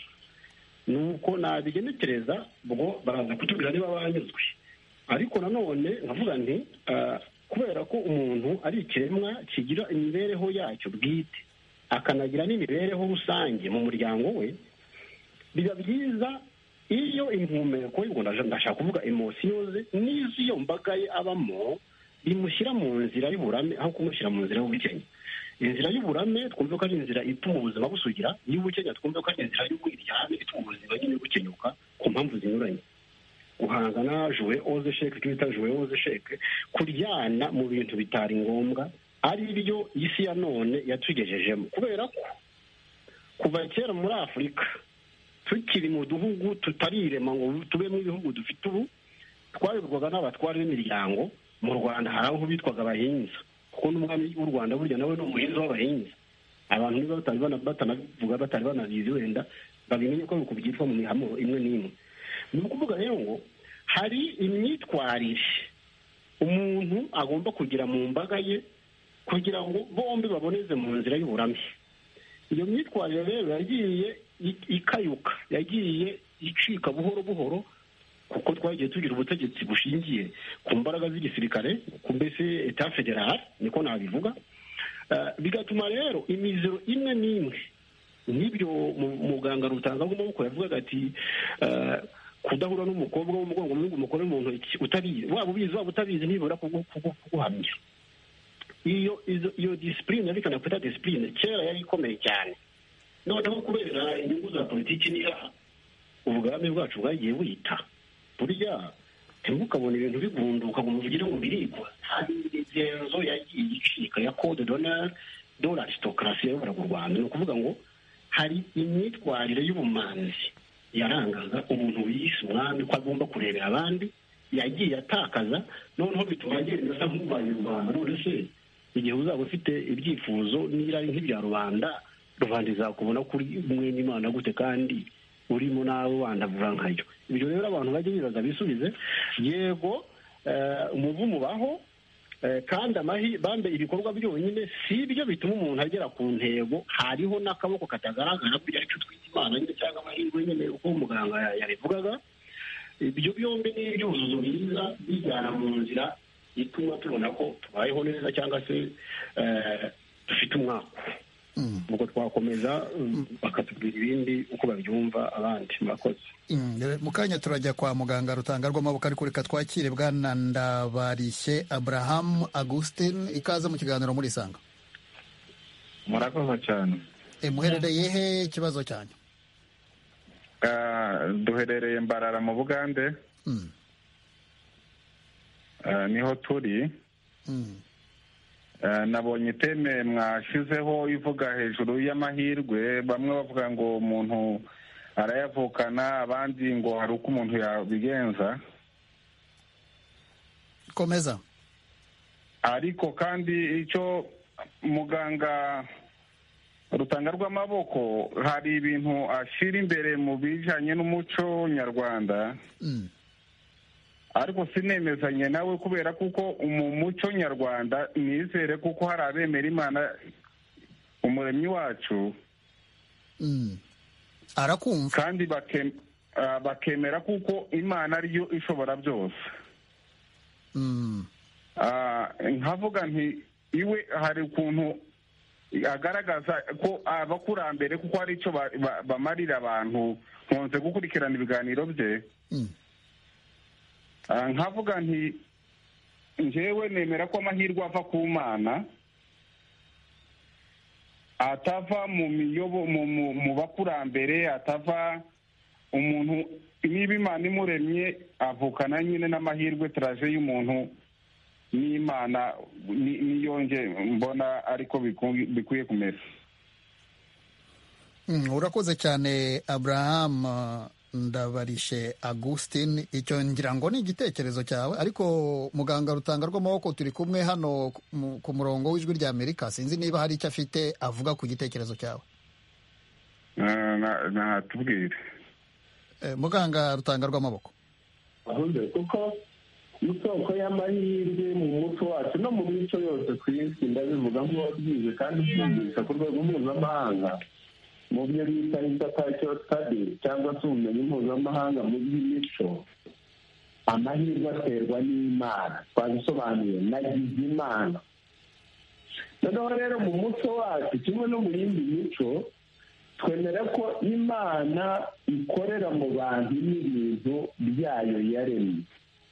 Nuko nabigenekereza ubwo baraza kutubwira niba banyuzwe. Ariko nanone nkavuga nti kubera ko umuntu ari ikiremwa kigira imibereho yacyo bwite, akanagira n'imibereho rusange mu muryango we, biba byiza iyo impumeko, ndashaka kuvuga emosiyo ze n'izo mbaga ye abamo, bimushyira mu nzira y'uburame aho kumushyira mu nzira y'ubukenya. Inzira y'uburame twumve ko ari inzira ituma ubuzima busugira, y'ubukenya twumve ko ari inzira y'ubwiryane ituma ubuzima nyine bukenyuka ku mpamvu zinyuranye. Guhangana jouer aux échecs, twita jouer aux échecs, kuryana mu bintu bitari ngombwa, ari byo isi ya none yatugejejemo. Kubera ko kuva kera muri Afurika tukiri mu duhugu tutarirema ngo tubemo ibihugu dufite ubu, twayoborwaga n'abatware b'imiryango. Mu Rwanda hari aho bitwaga abahinza, kuko n'umwami w'u Rwanda burya nawe ni umuhinza w'abahinza. Abantu niba batari batanavuga batari banabizi, wenda babimenye ko nuko byitwa mu mihamo imwe n'imwe. Ni ukuvuga rero ngo hari imyitwarire umuntu agomba kugira mu mbaga ye kugira ngo bombi baboneze mu nzira y'uburame. Iyo myitwarire rero yagiye ikayuka, yagiye icika buhoro buhoro, kuko twagiye tugira ubutegetsi bushingiye ku mbaraga z'igisirikare, ku mbese etat federal niko nabivuga. Bigatuma rero imizero imwe n'imwe n'ibyo muganga Rutanga rw'amaboko yavugaga ati kudahura n'umukobwa w'umugongo munini umukore mu ntoki utabizi, waba ubizi waba utabizi nibura kuguhamya. Iyo iyo discipline ariko nakwita discipline kera yari ikomeye cyane. Noneho kubera inyungu za politiki niya ubugame bwacu bwagiye buhita, burya ntimukabona ibintu bigunduka ngo muvugire ngo birikwa. Hari imigenzo yagiye icika ya code d'honneur de l'aristocratie y'abara mu Rwanda. Ni ukuvuga ngo hari imyitwarire y'ubumanzi yarangaga umuntu wiyise umwami ko agomba kurebera abandi, yagiye atakaza. Noneho bituma agenda asa nk'ubaye u Rwanda. None se igihe uzaba ufite ibyifuzo n'irari nk'ibya rubanda, rubanda izakubona kuri mwene Imana gute kandi urimo nawe wandavura nkayo. Ibyo rero abantu bajya bibaza bisubize, yego umuvumo ubaho, kandi bambe ibikorwa byonyine si ibyo bituma umuntu agera ku ntego. Hariho n'akaboko katagaragara kugira icyo twita imana nyine cyangwa amahirwe nyine uko muganga yabivugaga. Ibyo byombi ni ibyuzuzo biza bijyana mu nzira ituma tubona ko tubayeho neza cyangwa se dufite umwaka. Ubwo twakomeza bakatubwira ibindi uko babyumva abandi. Murakoze. Mu kanya turajya kwa muganga Rutanga rw'amaboko, ariko reka twakire bwana Ndabarishye Abraham Augustin, ikaze mu kiganiro muri Isanga. Murakoze cyane. Muherereye he ikibazo cyanyu? Duherereye Mbarara mu Bugande. Niho turi. Nabonye iteme mwashizeho ivuga hejuru y'amahirwe. Bamwe bavuga ngo umuntu arayavukana, abandi ngo hari uko umuntu yabigenza. Komeza. Ariko kandi icyo muganga Rutanga rw'amaboko hari ibintu ashira imbere mu bijanye n'umuco nyarwanda. Ariko sinemezanye nawe kubera kuko mu muco nyarwanda nizere kuko hari abemera Imana umuremyi wacu. Arakumva kandi bakemera kuko Imana ariyo ishobora byose. Nkavuga nti iwe hari ukuntu agaragaza ko abakurambere kuko hari icyo bamarira abantu. Nkunze gukurikirana ibiganiro bye. Nkavuga nti njyewe nemera ko amahirwe ava ku Mana, atava mu miyobo mu bakurambere, atava umuntu. Niba Imana imuremye avukana nyine n'amahirwe turaje y'umuntu n'Imana, niyonge mbona ariko bikwiye kumera. Urakoze cyane Abraham Ndabarishe Augustin. Icyo ngira ngo ni igitekerezo cyawe, ariko muganga Rutanga rw'amaboko turi kumwe hano ku murongo w'ijwi rya Amerika. Sinzi niba hari icyo afite avuga ku gitekerezo cyawe. Natubwire muganga Rutanga rw'amaboko. Kuko isoko y'amahirwe mu muco wacu no mu mico yose ku isi, ndabivuga nk'uwabyize kandi byumvisha ku rwego mpuzamahanga mu byo bita intercultural studies cyangwa se ubumenyi mpuzamahanga mu by'imico. Amahirwe aterwa n'Imana, twabisobanuye, nagize Imana. Noneho rero mu muco wacu kimwe no mu yindi mico twemera ko Imana ikorera mu bantu n'ibintu byayo yaremye.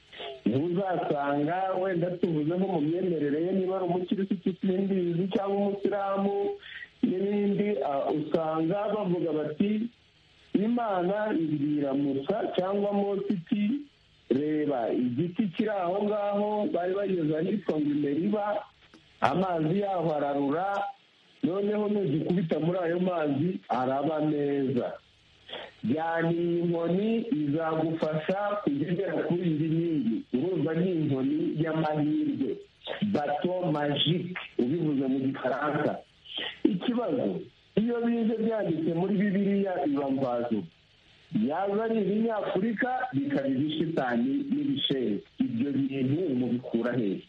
Ntuzasanga wenda tuvuze nko mu myemerere ye, niba ari umukirisitu simbizi cyangwa umusilamu n'ibindi, usanga bavuga bati Imana ibwira Musa cyangwa Mose iti reba igiti kiri aho ngaho, bari bageze ahitwa ngo Imeriba, amazi yaho ararura, noneho nugikubita muri ayo mazi araba neza. Jyana iyi nkoni izagufasha kugera kuri iyi nkingi. Urumva ni inkoni y'amahirwe, bato magique ubivuze mu Gifaransa. Ikibazo iyo bize byanditse muri Bibiliya biba mvazo, yaza ari ibinyafurika bikaba ibishitani n'ibisheri. Ibyo bintu mubikura hehe?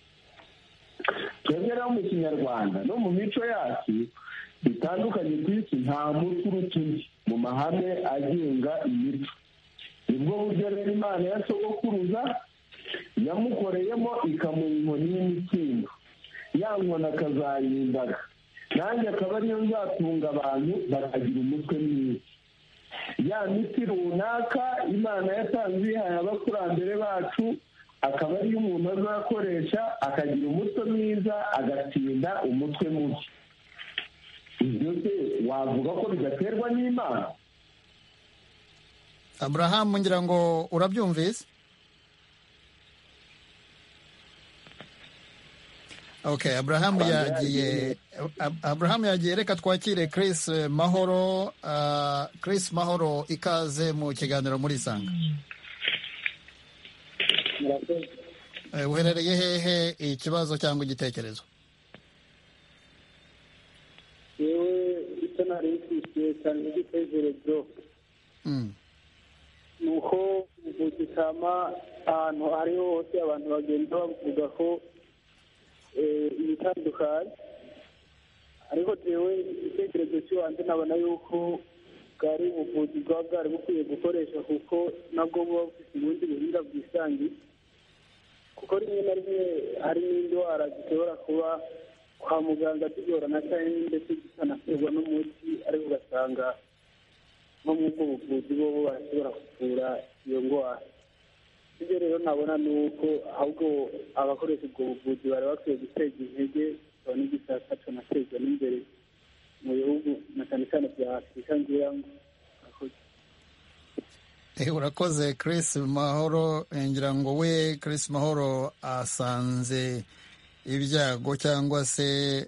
Twebwe rero mu Kinyarwanda no mu mico yacu bitandukanye ku isi, nta muco uruta undi mu mahame agenga imico. Nibwo buryo rero Imana ya sogokuruza yamukoreyemo ikamuha inkoni y'imitsindo, ya nkoni akazayirindaga, nanjye akaba ariyo nzatunga abantu bakagira umutwe mwiza. Ya miti runaka Imana yatanze ihaye abakurambere bacu akaba ariyo umuntu azakoresha akagira umutwe mwiza, agatsinda umutwe mubi. Ibyo se wavuga ko bigaterwa n'Imana? Abraham, ngira ngo urabyumvise. Okay, Abraham yagiye Abraham yagiye reka twakire Chris Mahoro. Uh, Chris Mahoro, ikaze mu kiganiro muri Isanga. Uh, uherereye hehe, ikibazo cyangwa igitekerezo? Yewe icyo nari mfite cyane igitekerezo ni uko ubuvuzi kama ahantu aho ariho hose abantu bagenda bavuga ko ibitandukanye, ariko jewe igitekerezo cy'iwanjye nabona yuko bwari ubuvuzi bwaba bwari bukwiye gukoresha, kuko nabwo buba bufite ubundi buhinga bwisangiye, kuko rimwe na rimwe hari n'indwara zishobora kuba kwa muganga zigorana cyane ndetse zikanaterwa n'umuti, ariko ugasanga nko mu bwo buvuzi bo barashobora kuvura iyo ndwara. ibyo rero nabona ni uko ahubwo abakoresha ubwo buvuzi bari bakwiye guteza intege n'igisata canatezwa n'imbere mu bihugu na cyane cyane bya afurika ngira ngo urakoze Chris Mahoro. ngira ngo we Chris Mahoro asanze ibyago cyangwa se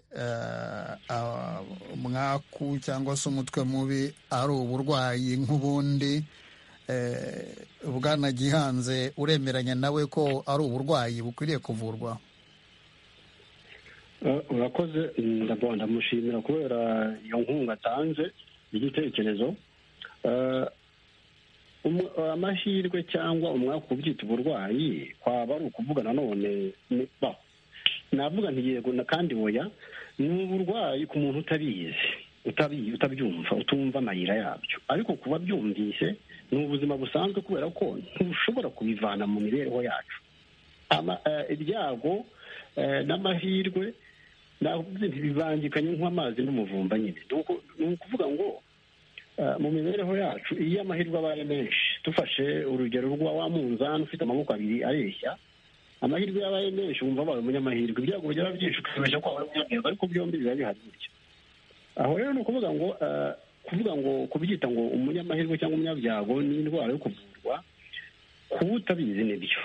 umwaku cyangwa se umutwe mubi ari uburwayi nk'ubundi. Bwana Gihanze, uremeranya nawe ko ari uburwayi bukwiriye kuvurwa? urakoze, ndamushimira kubera iyo nkunga atanze y'igitekerezo. Amahirwe cyangwa umwaka ubyita uburwayi kwaba ari ukuvuga nanone navuga nti yego kandi oya, ni uburwayi ku muntu utabizi utabyumva utumva amayira yabyo, ariko kuba byumvise ni ubuzima busanzwe kubera ko ntushobora kubivana mu mibereho yacu. Ibyago n'amahirwe ntibibangikanye nk'amazi n'umuvumba nyine. Ni ukuvuga ngo mu mibereho yacu iyo amahirwe abaye menshi, dufashe urugero rwa wa munzani ufite amaboko abiri areshya, amahirwe yabaye menshi wumva abaye umunyamahirwe, ibyago bigera byinshi ukabeshya ko wabaye umunyamahirwe, ariko byombi biba bihari gutya. Aho rero ni ukuvuga ngo kuvuga ngo kubyita ngo umunyamahirwe cyangwa umunyabyago ni indwara yo kuvurwa, kuba utabizi nibyo.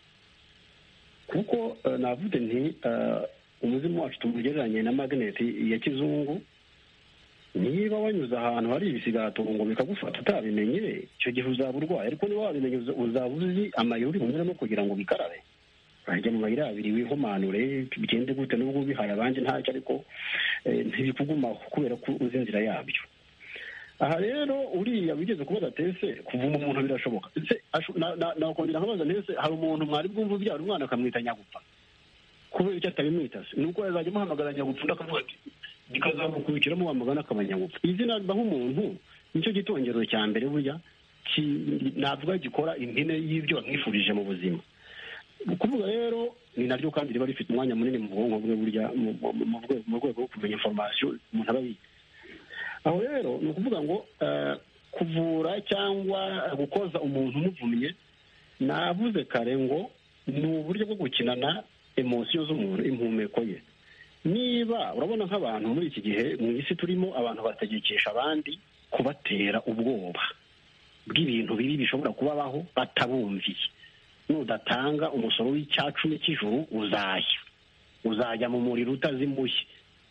Kuko navuze nti umuzimu wacu tumugereranye na magneti ya kizungu. Niba wanyuze ahantu hari ibisigatongo bikagufata utabimenye, icyo gihe uzaba urwaye, ariko niba wabimenye uzaba uzi amayeri uri bunyuramo kugira ngo bikarabe. Urajya mu mayira abiri wihumanure, bigende gute n'ubwo ubihaye abandi ntacyo, ariko ntibikugumaho kubera ko uzi inzira yabyo. Aha rero uriya wigeze kubaza tese kuvuma umuntu birashoboka. Nakongera nkabaza ntese hari umuntu mwari bwumva ubyara umwana akamwita nyagupfa kubera icyo atabimwita se, nuko yazajya amuhamagara nyagupfa undi akavuga ati bikazamukubikiramo wamagana akaba nyagupfa. Izina ribaho umuntu nicyo gitongero cya mbere burya navuga gikora impine y'ibyo wamwifurije mu buzima. Kuvuga rero ni naryo kandi riba rifite umwanya munini mu bwonko bwe burya mu rwego rwo kumenya information umuntu aba yize. Aho rero ni ukuvuga ngo kuvura cyangwa gukoza umuntu umuvumye, navuze kare ngo ni uburyo bwo gukinana emosiyo z'umuntu, impumeko ye. Niba urabona nk'abantu muri iki gihe mu isi turimo, abantu bategekesha abandi kubatera ubwoba bw'ibintu bibi bishobora kubabaho batabumviye. Nudatanga umusoro w'icyacumi cy'ijuru uzajya uzajya mu muriro utazimushye.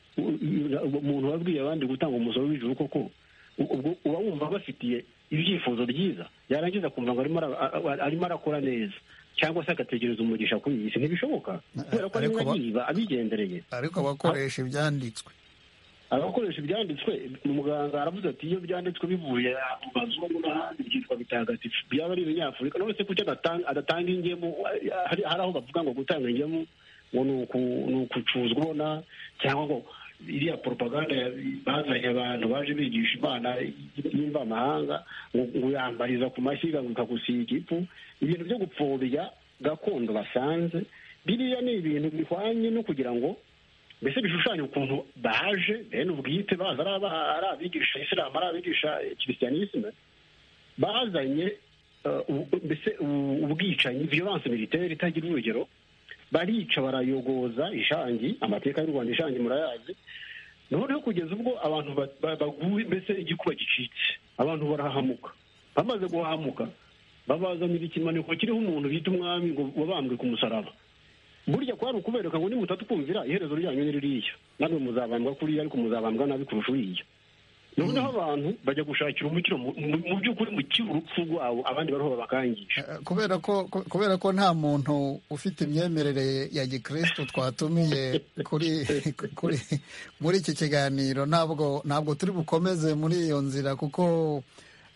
Umuntu wabwiye abandi gutanga umusoro w'ijuru, koko uba wumva bafitiye ibyifuzo byiza, yarangiza kumva ngo arimo arakora neza, cyangwa se agategereza umugisha kuri iyi si. Ntibishoboka kubera ko arimo yiba abigendereye. Ariko abakoresha ibyanditswe abakoresha ibyanditswe umuganga aravuze ati iyo byanditswe bivuye mu bazungu n'ahandi byitwa bitagatifu, byaba ari ibinyafurika. none se kuki adatanga ingemu? Hari aho bavuga ngo gutanga ingemu ngo ni ukucuzwa ubona, cyangwa ngo iriya propaganda bazanye abantu baje bigisha imana y'imvamahanga ngo yambariza ku mashyiga ngo ikagusiga ipu. Ibintu byo gupfobya gakondo basanze, biriya ni ibintu bihwanye no kugira ngo mbese bishushanya ukuntu baje bene ubwite baza ari abigisha isilamu, ari abigisha kirisiyanisime, bazanye mbese ubwicanyi, violence militaire itagira urugero. Barica barayogoza ishangi, amateka y'u Rwanda ishangi murayazi. Noneho kugeza ubwo abantu baguye, mbese igikuba gicitse, abantu barahamuka. Bamaze guhamuka babazanira ikimaniko kiriho umuntu bita umwami ngo wabambwe ku musaraba. Burya kwari ukubereka ngo nimutatu kumvira iherezo ryanyu ni ririya, namwe muzabambwa kuriya, ariko muzabambwa nabi kurusha uriya. Noneho abantu bajya gushakira umukiro mu by'ukuri mu cy'urupfu rwabo, abandi bariho babakangisha. Kubera ko kubera ko nta muntu ufite imyemerere ya gikristo twatumiye kuri kuri muri iki kiganiro, ntabwo ntabwo turi bukomeze muri iyo nzira, kuko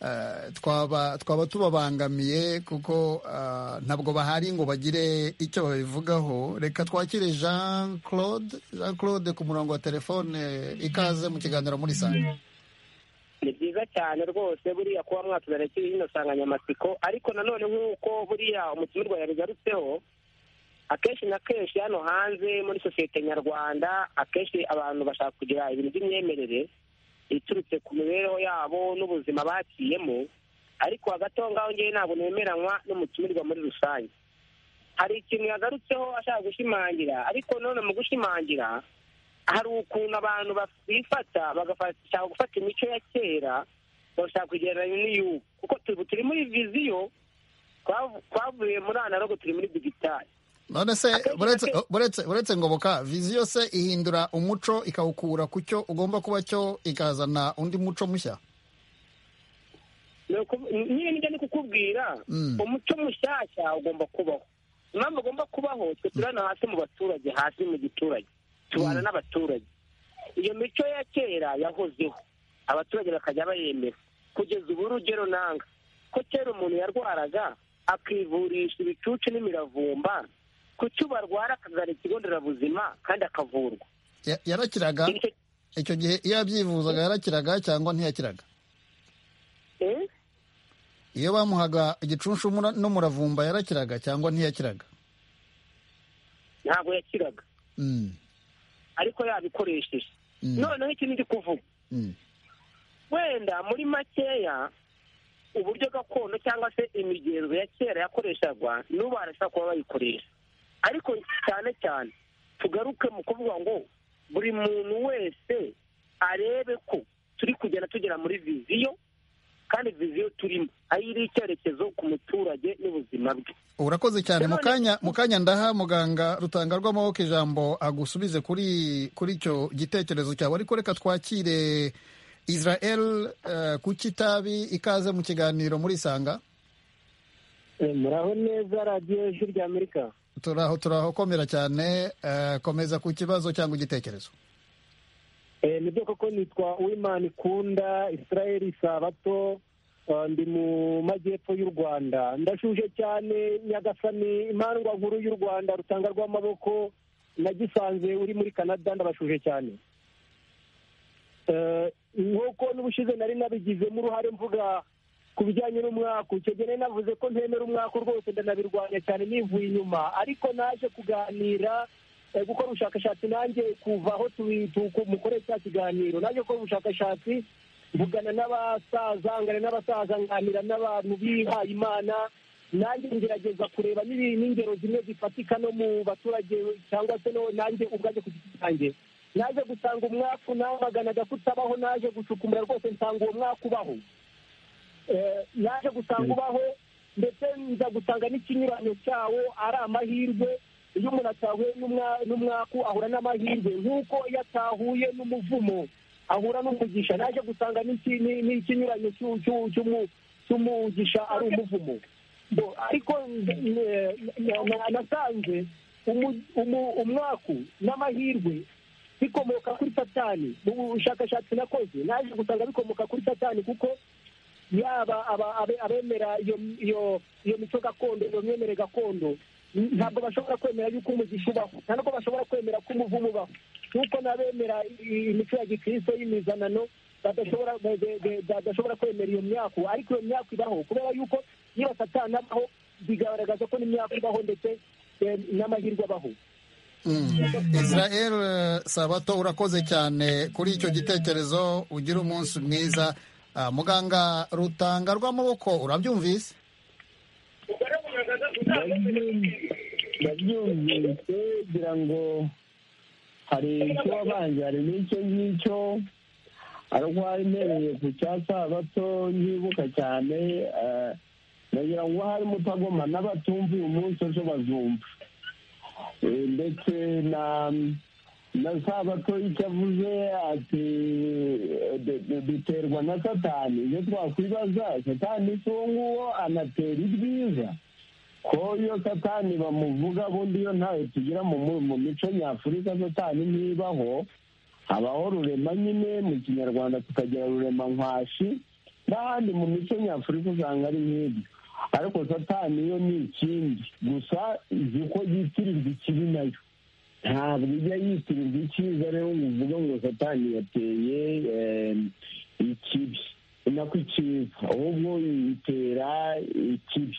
twaba twaba tubabangamiye kuko ntabwo bahari ngo bagire icyo babivugaho. Reka twakire Jean Claude Jean Claude ku murongo wa telefone. Ikaze mu kiganiro muri Sanga. Ni byiza cyane rwose buriya kuba mwatuzanira ino nsanganyamatsiko, ariko nanone nk'uko buriya umutumirwa yabigarutseho, akenshi na kenshi hano hanze muri sosiyete nyarwanda akenshi abantu bashaka kugira ibintu by'imyemerere iturutse ku mibereho yabo n'ubuzima baciyemo, ariko hagati aho ngaho ngewe ntabwo nemeranywa n'umutumirwa muri rusange. Hari ikintu yagarutseho ashaka gushimangira, ariko none mu gushimangira hari ukuntu abantu bifata bagashaka gufata imico ya kera bagashaka kugereranya n'iy'ubu, kuko turi muri viziyo, twavuye muri analogo turi muri digitali. None se buretse ngoboka viziyo se ihindura umuco ikawukura ku cyo ugomba kuba cyo ikazana undi muco mushya? Niyo nijya ni kukubwira umuco mushyashya ugomba kubaho. Impamvu ugomba kubaho, twe turi hano hasi mu baturage, hasi mu giturage tubana n'abaturage. Iyo mico ya kera yahozeho, abaturage bakajya bayemera kugeza ubu. Urugero nanga ko kera umuntu yarwaraga akivurisha ibicucu n'imiravumba, kuki barwara akagana ikigo nderabuzima kandi akavurwa. Yarakiraga icyo gihe iyo yabyivuzaga, yarakiraga cyangwa ntiyakiraga? Iyo bamuhaga igicunshu n'umuravumba yarakiraga cyangwa ntiyakiraga? Ntabwo yakiraga, ariko yabikoresheje. Noneho ikintu ndi kuvuga, wenda muri makeya uburyo gakondo cyangwa se imigenzo ya kera yakoreshagwa n'ubu barashaka kuba bayikoresha, ariko cyane cyane tugaruke mu kuvuga ngo buri muntu wese arebe ko turi kugenda tugera muri viziyo, kandi viziyo turimo aho iri icyerekezo ku muturage n'ubuzima bwe. Urakoze cyane. mu kanya ndaha muganga Rutanga rw'amaboko ijambo agusubize kuri kuri icyo gitekerezo cyawe, ariko reka twakire Israel ku Kitabi. Ikaze mu kiganiro muri Sanga. Muraho neza radiyo ijwi rya Amerika? Turaho turaho komera cyane. Komeza ku kibazo cyangwa igitekerezo. Nibyo koko, nitwa Uwimana Ikunda Israel Sabato, ndi mu majyepfo y'u Rwanda. Ndashuje cyane Nyagasani imandwa nkuru y'u Rwanda Rutanga rw'amaboko, nagisanze uri muri Canada, ndabashuje cyane. Nk'uko n'ubushize nari nabigizemo uruhare mvuga ku bijyanye n'umwaka, icyo gihe navuze ko ntemera umwaka rwose, ndanabirwanya cyane nivuye inyuma, ariko naje kuganira gukora ubushakashatsi nanjye kuva aho mukoreye cya kiganiro. Naje gukora ubushakashatsi mvugana n'abasaza, ngana n'abasaza, nganira n'abantu bihaye Imana, nanjye ngerageza kureba n'ingero zimwe zifatika no mu baturage cyangwa se nanjye ubwanjye ku giti cyanjye. Naje gusanga umwaka namaganaga kutabaho, naje gucukumura rwose nsanga uwo mwaka ubaho. Naje gusanga ubaho, ndetse nza gusanga n'ikinyuranyo cyawo ari amahirwe. Iyo umuntu atahuye n'umwaka ahura n'amahirwe, nk'uko iyo atahuye n'umuvumo ahura n'umugisha. Naje gusanga n'ikinyuranyo cy'umugisha ari umuvumo. Ariko nasanze umwaka n'amahirwe bikomoka kuri Satani. Mu bushakashatsi nakoze naje gusanga bikomoka kuri Satani, kuko yaba abemera iyo mico gakondo, iyo myemere gakondo, ntabwo bashobora kwemera yuko umugisha ubaho, nta nubwo bashobora kwemera ko umuvumo ubaho, nk'uko n'abemera imico ya gikristo y'imizanano badashobora kwemera iyo myaka. Ariko iyo myaka ibaho kubera yuko niba Satani abaho, bigaragaza ko n'imyaka ibaho ndetse n'amahirwe abaho. Israel Sabato, urakoze cyane kuri icyo gitekerezo. Ugira umunsi mwiza. Muganga Rutanga rw'amaboko, urabyumvise? ndabyumvise, kugira ngo hari icyo wabanje, hari n'icyo ngicyo, ariko waremereye ku cya Sabato nyibuka cyane. Nagira ngo harimo utagoma n'abatumva uyu munsi ejo bazumva, ndetse na na Sabato icyo avuze ati biterwa na Satani. Iyo twakwibaza, Satani si uwo nguwo anatera ibyiza, ko iyo Satani bamuvuga, bundi iyo ntayo tugira mu mico nyafurika, Satani ntibaho. Habaho rurema nyine, mu kinyarwanda tukagira rurema nkwashi, n'ahandi mu mico nyafurika usanga ari nk'ibyo, ariko satani yo ni ikindi gusa izi ko yitirirwa ikibi nayo, ntabwo ijya yitirirwa icyiza. rero ngo uvuge ngo satani yateye ikibi nako icyiza, ahubwo itera ikibi.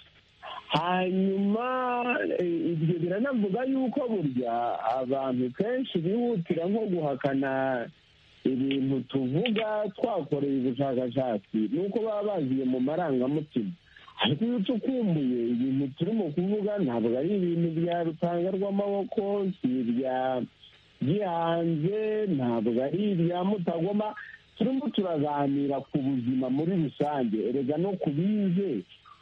hanyuma ibyo biranavuga yuko burya abantu kenshi bihutira nko guhakana ibintu tuvuga twakoreye ubushakashatsi, nuko baba baziye mu marangamutima. ariko iyo tukumbuye ibintu turimo kuvuga ntabwo ari ibintu bya rutanga rw'amaboko, si ibya gihanze, ntabwo ari ibya mutagoma. turimo turaganira ku buzima muri rusange. erega no ku bize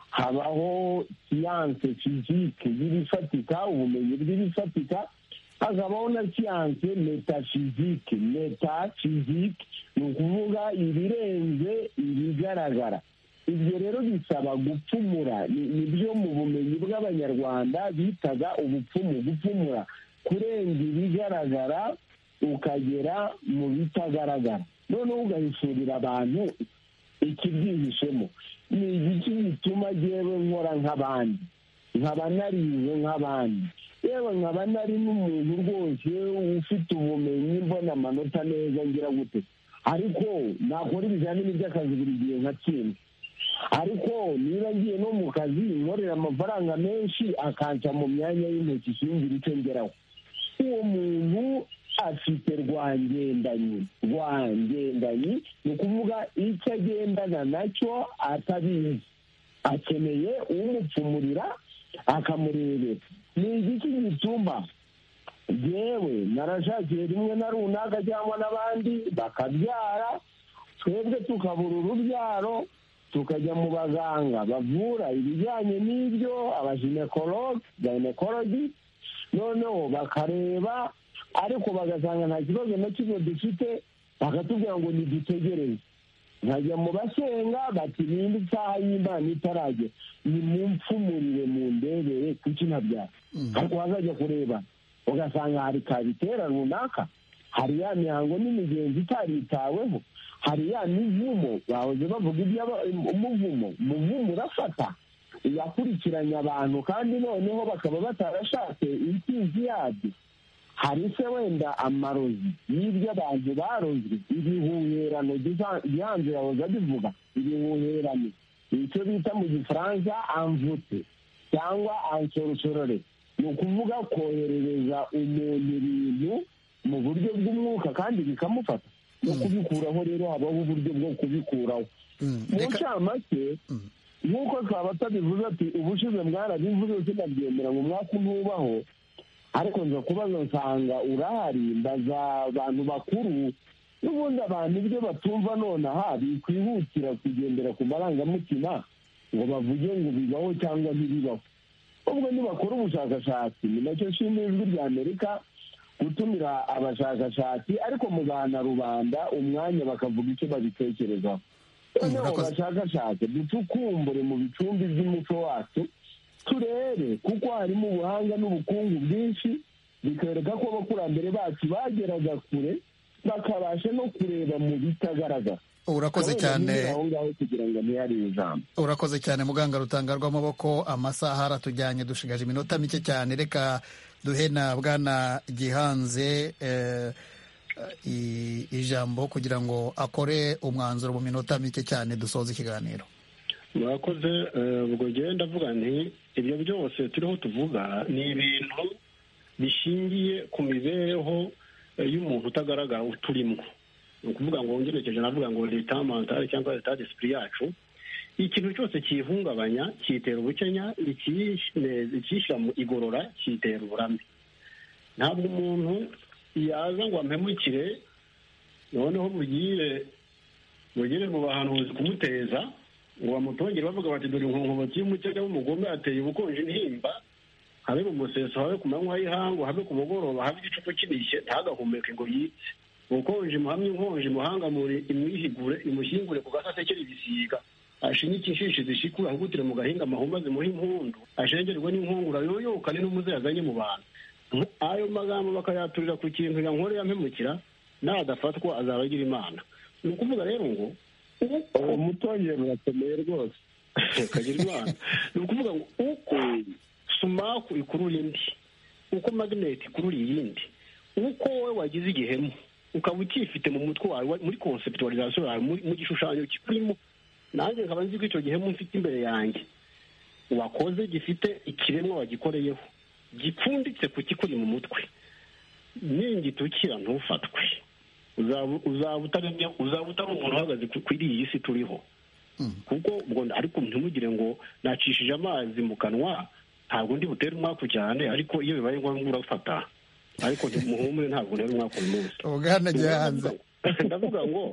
habaho siyanse fizike y'ibifatika, ubumenyi bw'ibifatika, hakabaho na siyanse metafizike. metafizike ni ukuvuga ibirenze ibigaragara. ibyo rero bisaba gupfumura, ni byo mu bumenyi bw'abanyarwanda bitaga ubupfumu, gupfumura, kurenga ibigaragara ukagera mu bitagaragara, noneho ugahishurira abantu ikibyihishemo. ni igiki gituma yewe nkora nk'abandi, nkaba narize nk'abandi, yewe nkaba nari n'umuntu rwose ufite ubumenyi, mbona amanota neza, ngira gute, ariko nakora ibizamini by'akazi buri gihe nkatsinda. ariko niba ngiye no mu kazi nkorera amafaranga menshi akanca mu myanya y'intoki singira icyo ngeraho, uwo muntu afite rwangendanyi. rwangendanyi ni ukuvuga icyo agendana nacyo atabizi, akeneye umupfumurira akamurebera. ni igiki gituma yewe narashakiye rimwe na runaka cyangwa n'abandi bakabyara, twebwe tukabura urubyaro, tukajya mu baganga bavura ibijyanye n'ibyo, abaginekologi gynecology, noneho bakareba ariko bagasanga nta kibazo na kimwe dufite, bakatubwira ngo nidutegereze. nkajya mu basenga bati nimba isaha y'Imana itaragera nimumpfumurire mu ndebere kuki ntabyara. ariko wazajya kureba ugasanga hari kabitera runaka, hari ya mihango n'imigenzi itaritaweho, hari ya mivumo bahoze bavuga iby'umuvumo. umuvumo urafata yakurikiranye abantu kandi noneho bakaba batarashatse intsinzi yabyo. hari se wenda amarozi y'ibyo abantu barozwe, ibihuherano gihanze yahoze abivuga, ibihuherano icyo bita mu gifaransa amvute cyangwa ansorosorore, ni ukuvuga koherereza umuntu ibintu mu buryo bw'umwuka kandi bikamufata. no kubikuraho rero habaho uburyo bwo kubikuraho. mu ncamake nk'uko twaba tabivuze ati ubushize mwarabivuze sinabyemera ngo umwaka ntubaho, ariko nza kubaza nsanga urahari, mbaza abantu bakuru n'ubundi abantu ibyo batumva nonaha bikwihutira kugendera ku marangamutima ngo bavuge ngo bibaho cyangwa ntibibaho. ubwo nibakora ubushakashatsi, ni nacyo nshimira ijwi rya Amerika gutumira abashakashatsi, ariko mugana rubanda umwanya bakavuga icyo babitekerezaho. noneho bashakashatse ducukumbure mu bicumbi by'umuco wacu, turebe kuko harimo ubuhanga n'ubukungu bwinshi, bikwereka ko abakurambere bacu bageraga kure bakabasha no kureba mu bitagaragara. urakoze cyane, kugira ngo ntihari ijambo. urakoze cyane muganga rutanga rw'amaboko. amasaha aratujyanye, dushigaje iminota mike cyane. reka duhe na bwana gihanze eh, ijambo kugira ngo akore umwanzuro mu minota mike cyane dusoza ikiganiro. murakoze. ubwo ngenda ndavuga nti ibyo byose turiho tuvuga ni ibintu bishingiye ku mibereho y'umuntu utagaragara uturimo. ni ukuvuga ngo ngerekeje navuga ngo leta mentale cyangwa leta d'esprit yacu, ikintu cyose kiyihungabanya kitera ubukenya, ikishyira mu igorora kitera uburambe. ntabwo umuntu yaza ngo ampemukire noneho mugire mugire mu bahanuzi kumuteza ngo bamutongere bavuga bati dore inkonkobotsi y'umukenya w'umugome ateye ubukonje n'ihimba, habe mu museso, habe ku manywa y'ihangu, habe ku mugoroba, habe igicuku kinishye, ntagahumeke ngo yitse. ubukonje muhamye inkonje muhangamure imwihigure imushyingure ku gasasekera ibisiga, ashinyike inshishi zishikura ahugutire mu gahinga amahumba zimuha impundu, ashengerwe n'inkungura yoyokane n'umuze yazanye mu bantu. ayo magambo bakayaturira ku kintu yankore yampemukira, nadafatwa azaba agira Imana. ni ukuvuga rero ngo uwo mutongero urakomeye rwose kagira imana ni ukuvuga ngo uko sumaku ikurura indi uko magneti ikurura iyindi uko wowe wagize igihemu ukaba ukifite mu mutwe wawe muri conceptualization yawe mu gishushanyo kikurimo nanjye nkaba nzi ko icyo gihemu mfite imbere yanjye wakoze gifite ikiremwa wagikoreyeho gipfunditse ku kikuri mu mutwe ningitukira ntufatwe uzaba utari umuntu uhagaze kuri iyi si turiho kuko ariko ntimugire ngo nacishije amazi mu kanwa ntabwo ndi butere umwaku cyane ariko iyo bibaye ngombwa urafata ariko muhumure ntabwo ntera umwaku uyu munsi ubwanagiye hanze ndavuga ngo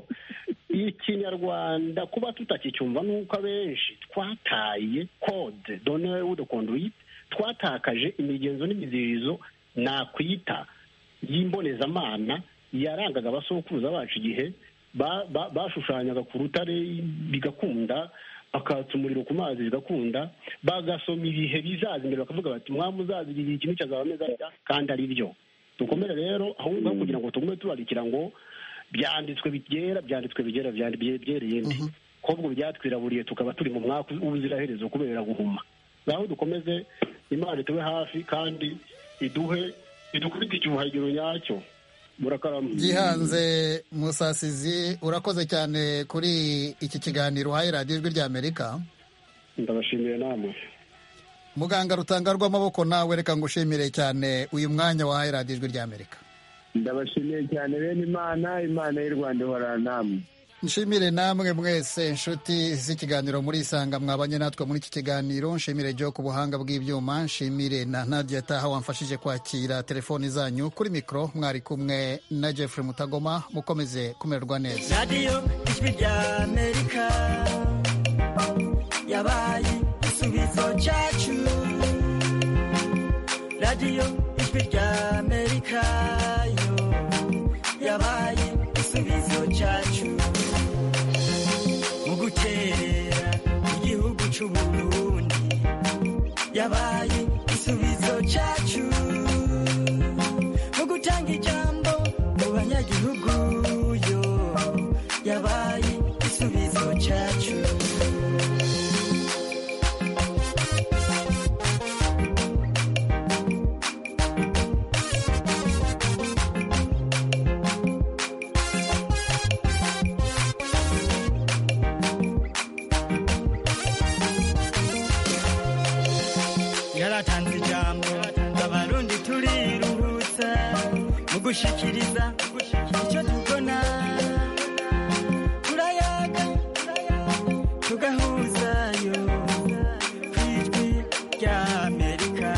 ikinyarwanda kuba tutakicyumva nuko abenshi twataye code donne de conduite twatakaje imigenzo n'imiziririzo nakwita y'imbonezamana yarangaga abasokuruza bacu igihe bashushanyaga ku rutare bigakunda bakatsa umuriro ku mazi bigakunda bagasoma ibihe bizaza imbere bakavuga bati mwamuzazirira ikintu cyazaba ameza arya kandi ari byo dukomere rero aho ngaho kugira ngo tugume turarikira ngo byanditswe byera byanditswe bigera byereye ndi kobwo byatwiraburiye tukaba turi mu mwaka w'ubuziraherezo kubera guhuma ngaho dukomeze imana tube hafi kandi iduhe idukubite icyuhagiro nyacyo murakarama gihanze musasizi urakoze cyane kuri iki kiganiro uhaye radiyo ijwi ry'amerika ndabashimiye namwe muganga rutanga rw'amaboko nawe reka ngushimire cyane uyu mwanya wahaye radiyo ijwi ry'amerika ndabashimiye cyane bene imana imana y'u rwanda ihorana namwe nshimire namwe mwese inshuti z'ikiganiro muri isanga mwabanye natwe muri iki kiganiro nshimire jo ku buhanga bw'ibyuma nshimire na Nadia Taha wamfashije kwakira telefoni zanyu kuri mikoro mwari kumwe na Jeffrey Mutagoma mukomeze kumererwa neza radiyo ijwi rya Amerika yabaye igisubizo cyacu radiyo ijwi rya Amerika yo yabaye igisubizo cyacu mu guterera igihugu cy'u Burundi yabaye igisubizo cyacu mu gutanga ijambo mu banyagihugu yo yabaye igisubizo cyacu yaratanze ijambo abarundi turiruhutsa mu gushikiriza icyo tubona turayaga tugahuzayo ku ijwi rya Amerika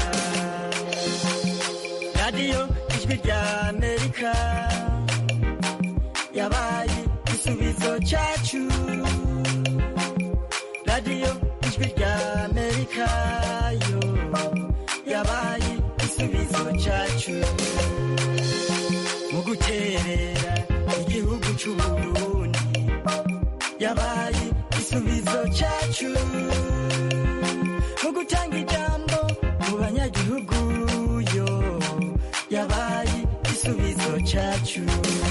radiyo ijwi rya Amerika yabaye igisubizo cyacu radiyo ijwi rya Amerika yo yabaye igisubizo cyacu mu guterera igihugu cy'u Burundi yabaye igisubizo cyacu mu gutanga ijambo mu banyagihugu yo yabaye igisubizo cyacu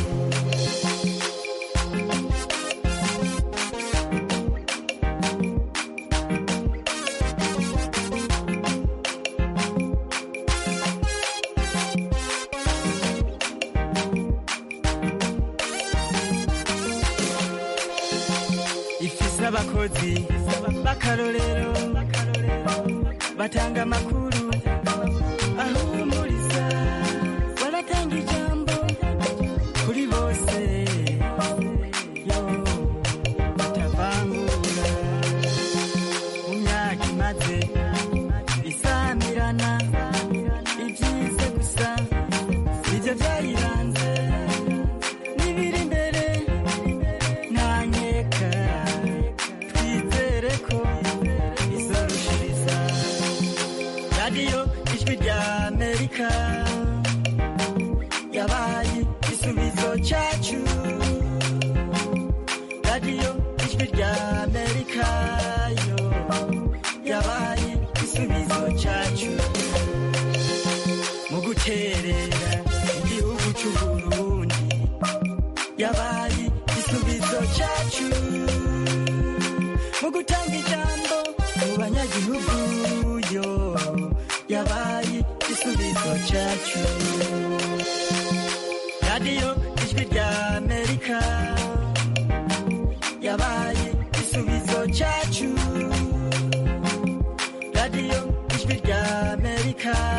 abakozi b'akarorero batanga amakuru ahumuriza baratanga ijambo kuri bose yo batavangura mu myaka imaze isamirana ibyize gusa ibyo byayiranze n'ibiri imbere nta nkeka radiyo ijwi rya Amerika yabaye igisubizo cyacu radiyo ijwi rya Amerika yo yabaye igisubizo cyacu mu guterera igihugu cy'u Burundi yabaye igisubizo cyacu igisubizo cyacu radiyo ijwi rya amerika yabaye igisubizo cyacu radiyo ijwi rya amerika